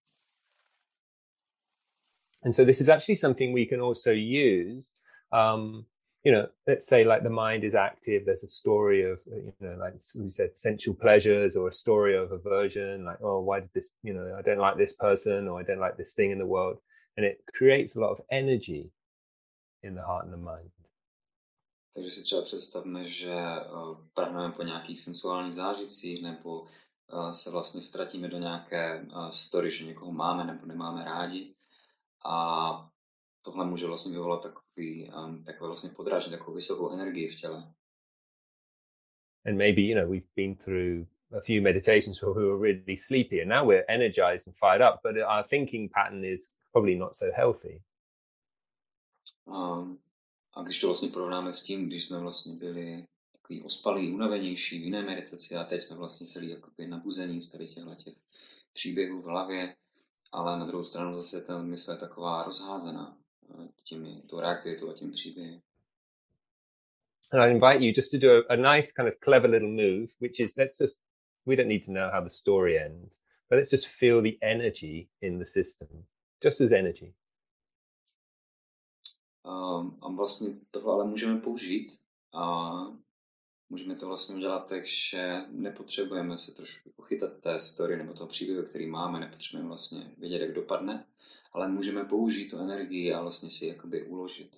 [SPEAKER 1] And so this is actually something we can also use um, you know, let's say like the mind is active, there's a story of, you know, like we said, sensual pleasures, or a story of aversion, like, oh, why did this, you know, I don't like this person, or I don't like this thing in the world. And it creates a lot of energy in the heart and the mind.
[SPEAKER 2] Takže si třeba představme, že uh, prahneme po nějakých sensuálních zážitcích, nebo uh, se vlastně ztratíme do nějaké uh, story, že někoho máme nebo nemáme rádi. A tohle může vlastně vyvolat takový, um, takové vlastně podrážení, takovou vysokou energii v těle.
[SPEAKER 1] And maybe, you know, we've been through a few meditations where we were really sleepy, and now we're energized and fired up, but our thinking pattern is probably not so healthy.
[SPEAKER 2] Um, a když to vlastně porovnáme s tím, když jsme vlastně byli takový ospalí, unavenější v jiné meditaci, a teď jsme vlastně celý jakoby nabuzení z tady těchto těch příběhů v hlavě, ale na druhou stranu zase ta mysl je taková rozházená těmi, tou reaktivitou a tím příběhy.
[SPEAKER 1] And I invite you just to do a, a nice kind of clever little move, which is, let's just, we don't need to know how the story ends, but let's just feel the energy in the system, just as energy.
[SPEAKER 2] Um, a vlastně tohle ale můžeme použít a můžeme to vlastně udělat tak, že nepotřebujeme se trošku chytat té story nebo toho příběhu, který máme, nepotřebujeme vlastně vědět, jak dopadne, ale můžeme použít tu energii a vlastně si jakoby uložit.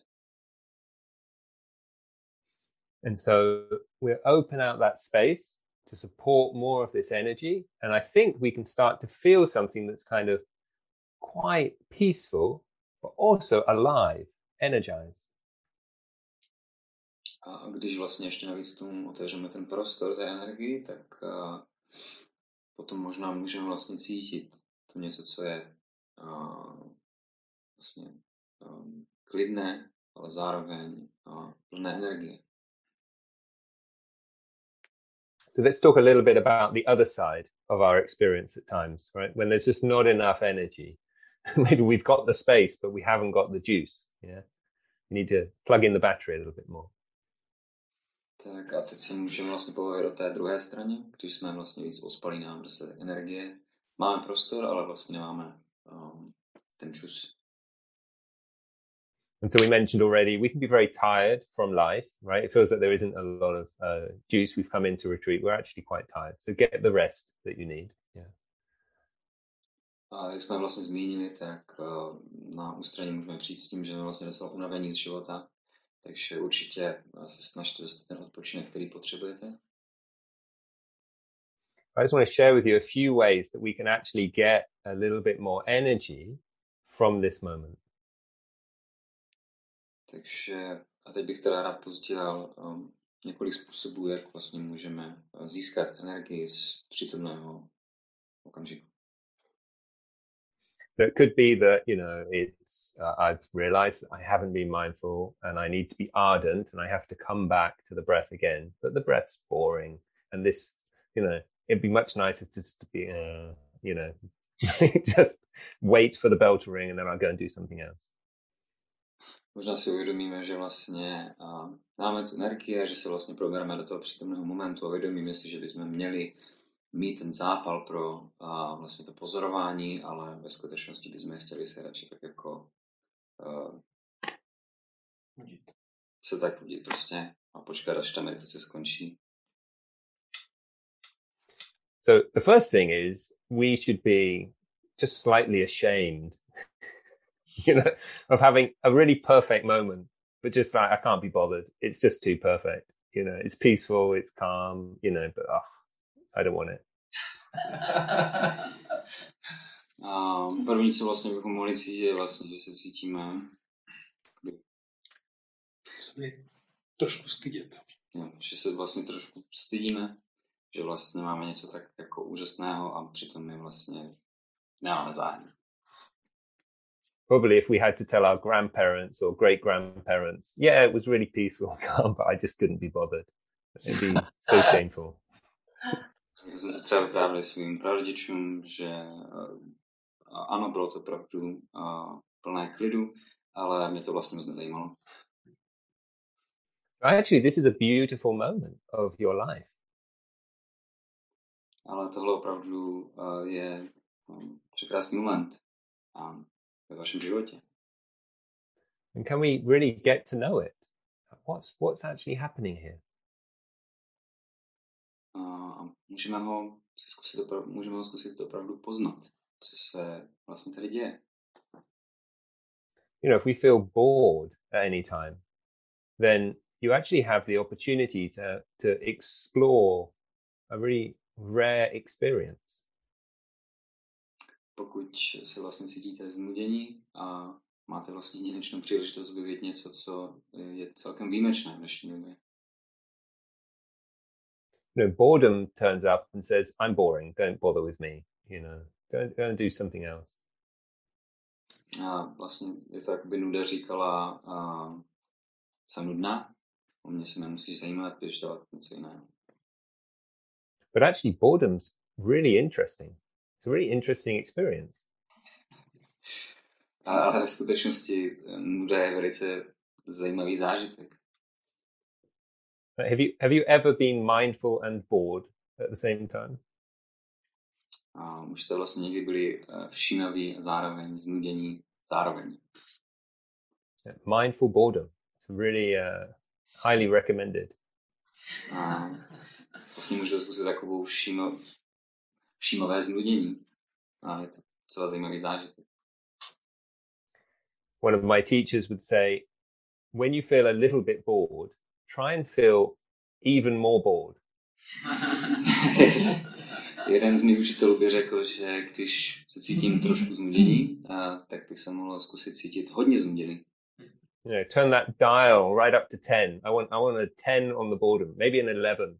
[SPEAKER 1] And so we'll open out that space to support more of this energy. And I think we can start to feel something that's kind of quite peaceful, but also alive, energized.
[SPEAKER 2] A když vlastně ještě navíc k tomu otevřeme ten prostor té energii, tak uh, potom možná můžeme vlastně cítit to něco, co je uh, vlastně um, klidné, ale zároveň uh, plné energie.
[SPEAKER 1] So let's talk a little bit about the other side of our experience at times, right? When there's just not enough energy. Maybe we've got the space, but we haven't got the juice. Yeah, you need to plug in the battery a little bit more.
[SPEAKER 2] Tak a teď se můžeme vlastně povědět o té druhé straně, když jsme vlastně víc ospalí, nám dostatek energie. Máme prostor, ale vlastně nemáme um, ten čus.
[SPEAKER 1] And so we mentioned already, we can be very tired from life, right? It feels like there isn't a lot of uh, juice. We've come into retreat. We're actually quite tired. So get the rest that you need. Yeah.
[SPEAKER 2] A jak jsme vlastně zmínili, tak uh, na ústraní můžeme přijít s tím, že jsme vlastně docela unavení z života. Takže určitě se snažte dostat ten odpočinek, který potřebujete.
[SPEAKER 1] I just want to share with you a few ways that we can actually get a little bit more energy from this moment.
[SPEAKER 2] Takže a teď bych teda rád pozdílel um, několik způsobů, jak vlastně můžeme získat energii z přítomného okamžiku.
[SPEAKER 1] So it could be that, you know, it's, uh, I've realized that I haven't been mindful and I need to be ardent and I have to come back to the breath again. But the breath's boring. And this, you know, it'd be much nicer to just to be, uh, you know, just wait for the bell to ring and then I'll go and do something else.
[SPEAKER 2] Možná si uvědomíme, že vlastně uh, máme tu energii a že se vlastně probereme do toho přítomného momentu a uvědomíme si, že bychom měli mít ten zápal pro uh, vlastně to pozorování, ale ve skutečnosti bychom chtěli se radši tak jako uh, se tak podít prostě a počkat, až ta meditace skončí.
[SPEAKER 1] So the first thing is we should be just slightly ashamed, you know, of having a really perfect moment, but just like, I can't be bothered. It's just too perfect. You know, it's peaceful, it's calm, you know, but oh, I don't want it.
[SPEAKER 2] um, první, co vlastně bychom mohli cítit, je vlastně, že se cítíme
[SPEAKER 3] trošku stydět.
[SPEAKER 2] Jo, že se vlastně trošku stydíme, že vlastně máme něco tak jako úžasného a přitom my vlastně nemáme zájem.
[SPEAKER 1] Probably if we had to tell our grandparents or great grandparents, yeah, it was really peaceful and calm, but I just couldn't be bothered. It'd be so shameful.
[SPEAKER 2] Já jsem to třeba vyprávěl svým prarodičům, že uh, ano, bylo to opravdu uh, plné klidu, ale mě to vlastně moc nezajímalo.
[SPEAKER 1] Actually, this is a beautiful moment of your life.
[SPEAKER 2] Ale tohle opravdu uh, je um, překrásný moment um, ve vašem životě.
[SPEAKER 1] And can we really get to know it? what's what's actually happening here?
[SPEAKER 2] A můžeme ho zkusit opravdu, můžeme ho zkusit opravdu poznat, co se vlastně tady děje.
[SPEAKER 1] You know, if we feel bored at any time, then you actually have the opportunity to to explore a really rare experience.
[SPEAKER 2] Pokud se vlastně cítíte znudění a máte vlastně jedinečnou příležitost objevit něco, co je celkem výjimečné v dnešní době.
[SPEAKER 1] You know, boredom turns up and says, "I'm boring. Don't bother with me. You know, go, go and do something else."
[SPEAKER 2] A vlastně je to jakoby nuda říkala, a jsem nudná, o mě se nemusíš zajímat, běž dělat něco jiného.
[SPEAKER 1] But actually, boredom's really interesting. It's a really interesting experience.
[SPEAKER 2] A, ale ve skutečnosti nuda je velice zajímavý zážitek.
[SPEAKER 1] Have you have you ever been mindful and bored at the same time?
[SPEAKER 2] A už jste vlastně někdy byli všímaví a zároveň znudění zároveň.
[SPEAKER 1] Yeah, mindful boredom. It's really uh, highly recommended.
[SPEAKER 2] A vlastně můžete zkusit takovou všíma, všímavé znudění. A je to celá zajímavý zážitek.
[SPEAKER 1] One of my teachers would say, when you feel a little bit bored, try and feel even more bored.
[SPEAKER 2] Jeden z mých učitelů by řekl, že když se cítím trošku znudění, tak bych se mohl zkusit cítit hodně znuděný.
[SPEAKER 1] You know, turn that dial right up to ten. I want I want a ten on the boredom, maybe an eleven.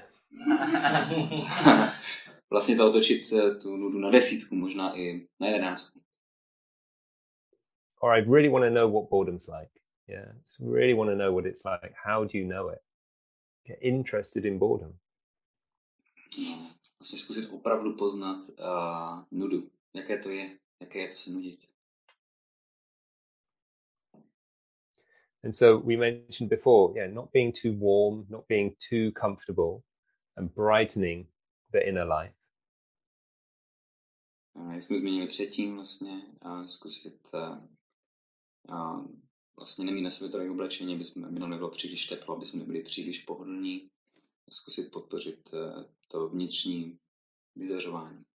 [SPEAKER 2] Vlastně to otočit tu nudu na desítku, možná i na jedenáctku.
[SPEAKER 1] Or I really want to know what boredom's like. Yeah, just really want to know what it's like. How do you know it? Get interested in boredom.
[SPEAKER 2] No, vlastně zkusit opravdu poznat uh, nudu. Jaké to je? Jaké je to se nudit?
[SPEAKER 1] And so we mentioned before, yeah, not being too warm, not being too comfortable, and brightening the inner life.
[SPEAKER 2] Uh, jak jsme zmínili předtím, vlastně uh, zkusit uh, uh, vlastně nemít na sobě tolik oblečení, aby, jsme, aby nám nebylo příliš teplo, aby jsme nebyli příliš pohodlní. Zkusit podpořit uh, to vnitřní vyzařování.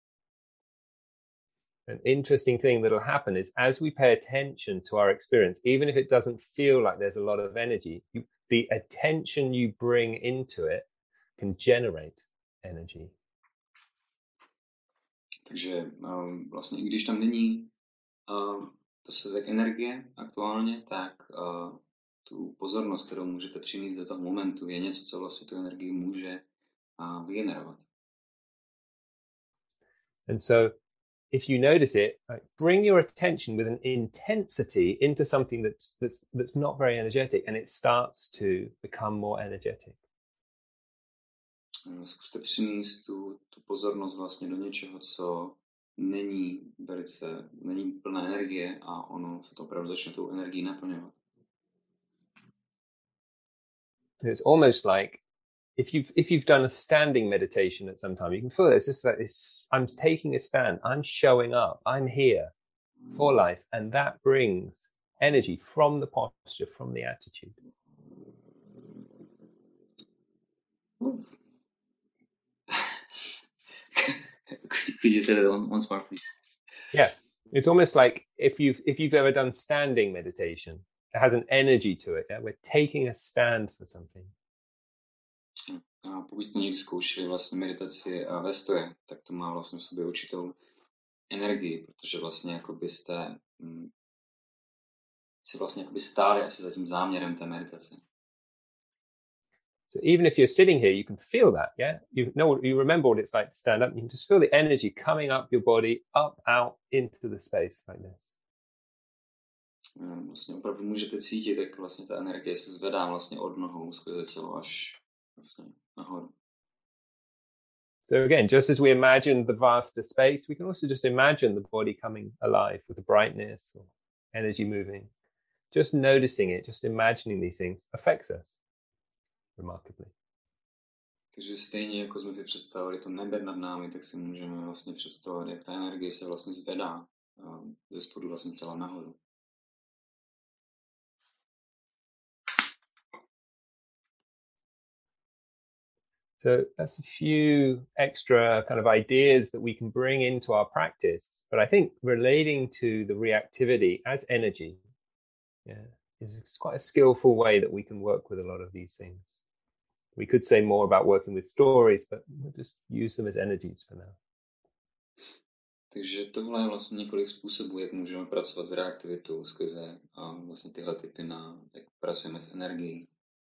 [SPEAKER 1] An interesting thing that'll happen is as we pay attention to our experience, even if it doesn't feel like there's a lot of energy, you, the attention you bring into it can generate energy.
[SPEAKER 2] Takže um, vlastně i když tam není uh, dostatek energie aktuálně, tak uh, tu pozornost, kterou můžete přinést do toho momentu, je něco, co vlastně tu energii může uh, vygenerovat.
[SPEAKER 1] And so if you notice it, like, bring your attention with an intensity into something that's, that's, that's not very energetic, and it starts to become more energetic.
[SPEAKER 2] Zkuste přinést tu, tu pozornost vlastně do něčeho, co není velice, není plná energie a ono se to opravdu začne tou energií naplňovat.
[SPEAKER 1] It's almost like if you've if you've done a standing meditation at some time, you can feel it. It's just like this, I'm taking a stand, I'm showing up, I'm here for life, and that brings energy from the posture, from the attitude.
[SPEAKER 2] Could you say that one, once more, please?
[SPEAKER 1] Yeah, it's almost like if you've if you've ever done standing meditation, it has an energy to it. Yeah? We're taking a stand for something.
[SPEAKER 2] A pokud jste někdy zkoušeli vlastně meditaci ve stoje, tak to má vlastně v sobě určitou energii, protože vlastně jako byste hm, si vlastně jako by stáli asi za tím záměrem té meditace.
[SPEAKER 1] So even if you're sitting here, you can feel that, yeah? You know, you remember what it's like to stand up. You can just feel the energy coming up your body, up, out, into the space like this.
[SPEAKER 2] Vlastně opravdu můžete cítit, jak vlastně ta energie se zvedá vlastně od nohou skrze tělo až vlastně nahoru.
[SPEAKER 1] So again, just as we imagine the vaster space, we can also just imagine the body coming alive with the brightness or energy moving. Just noticing it, just imagining these things affects us remarkably.
[SPEAKER 2] Takže stejně jako jsme si představili to nebe nad námi, tak si můžeme vlastně představit, jak ta energie se vlastně zvedá ze spodu vlastně těla nahoru.
[SPEAKER 1] So that's a few extra kind of ideas that we can bring into our practice. But I think relating to the reactivity as energy, yeah, is quite a skillful way that we can work with a lot of these things. We could say more about working with stories, but we'll just use them as energies for now.
[SPEAKER 2] Takže tohle je vlastně několik způsobů, jak můžeme pracovat s reaktivitou skrze a vlastně tyhle typy na, jak pracujeme s energií.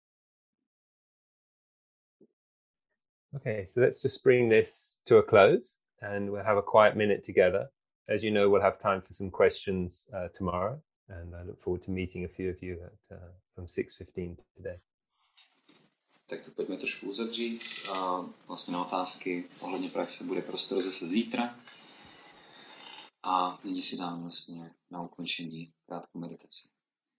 [SPEAKER 1] Okay, so let's just bring this to a close and we'll have a quiet minute together. As you know, we'll have time for some questions uh, tomorrow, and I look forward to meeting a few of you at, uh, from six fifteen today.
[SPEAKER 2] Tak to pojďme trošku uzavřít. A vlastně na otázky ohledně praxe bude prostor zase zítra. A nyní si dám vlastně na ukončení krátkou meditaci.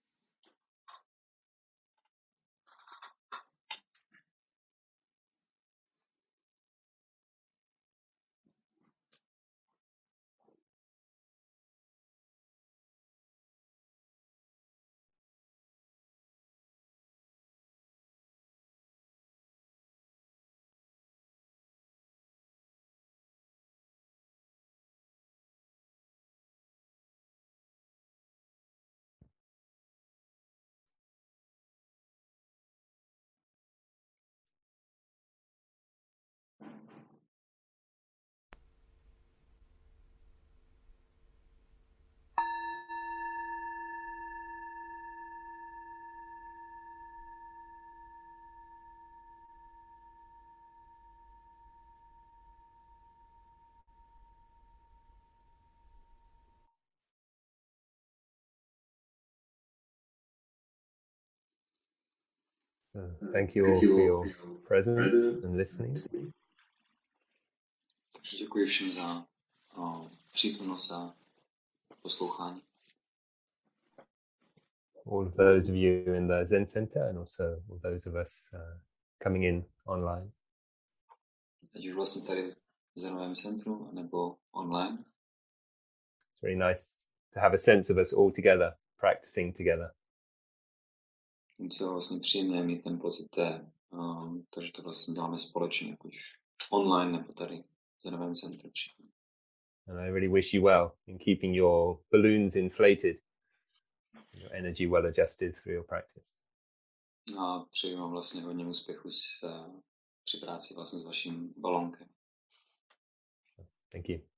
[SPEAKER 1] So thank you all for your presence and listening.
[SPEAKER 2] Takže děkuji všem za o, přítomnost a poslouchání.
[SPEAKER 1] All of those of you in the Zen Center and also all those of us uh, coming in online.
[SPEAKER 2] Ať už vlastně tady v Zenovém centru, nebo online.
[SPEAKER 1] It's very nice to have a sense of us all together, practicing together.
[SPEAKER 2] Je vlastně příjemné mít ten pocit té, um, to, že to vlastně děláme společně, ať už online nebo tady v Zenovém centru.
[SPEAKER 1] And I really wish you well in keeping your balloons inflated, your energy well adjusted through your practice.
[SPEAKER 2] A přeji vám vlastně hodně úspěchu s, uh, při práci vlastně s vaším balónkem.
[SPEAKER 1] Thank you.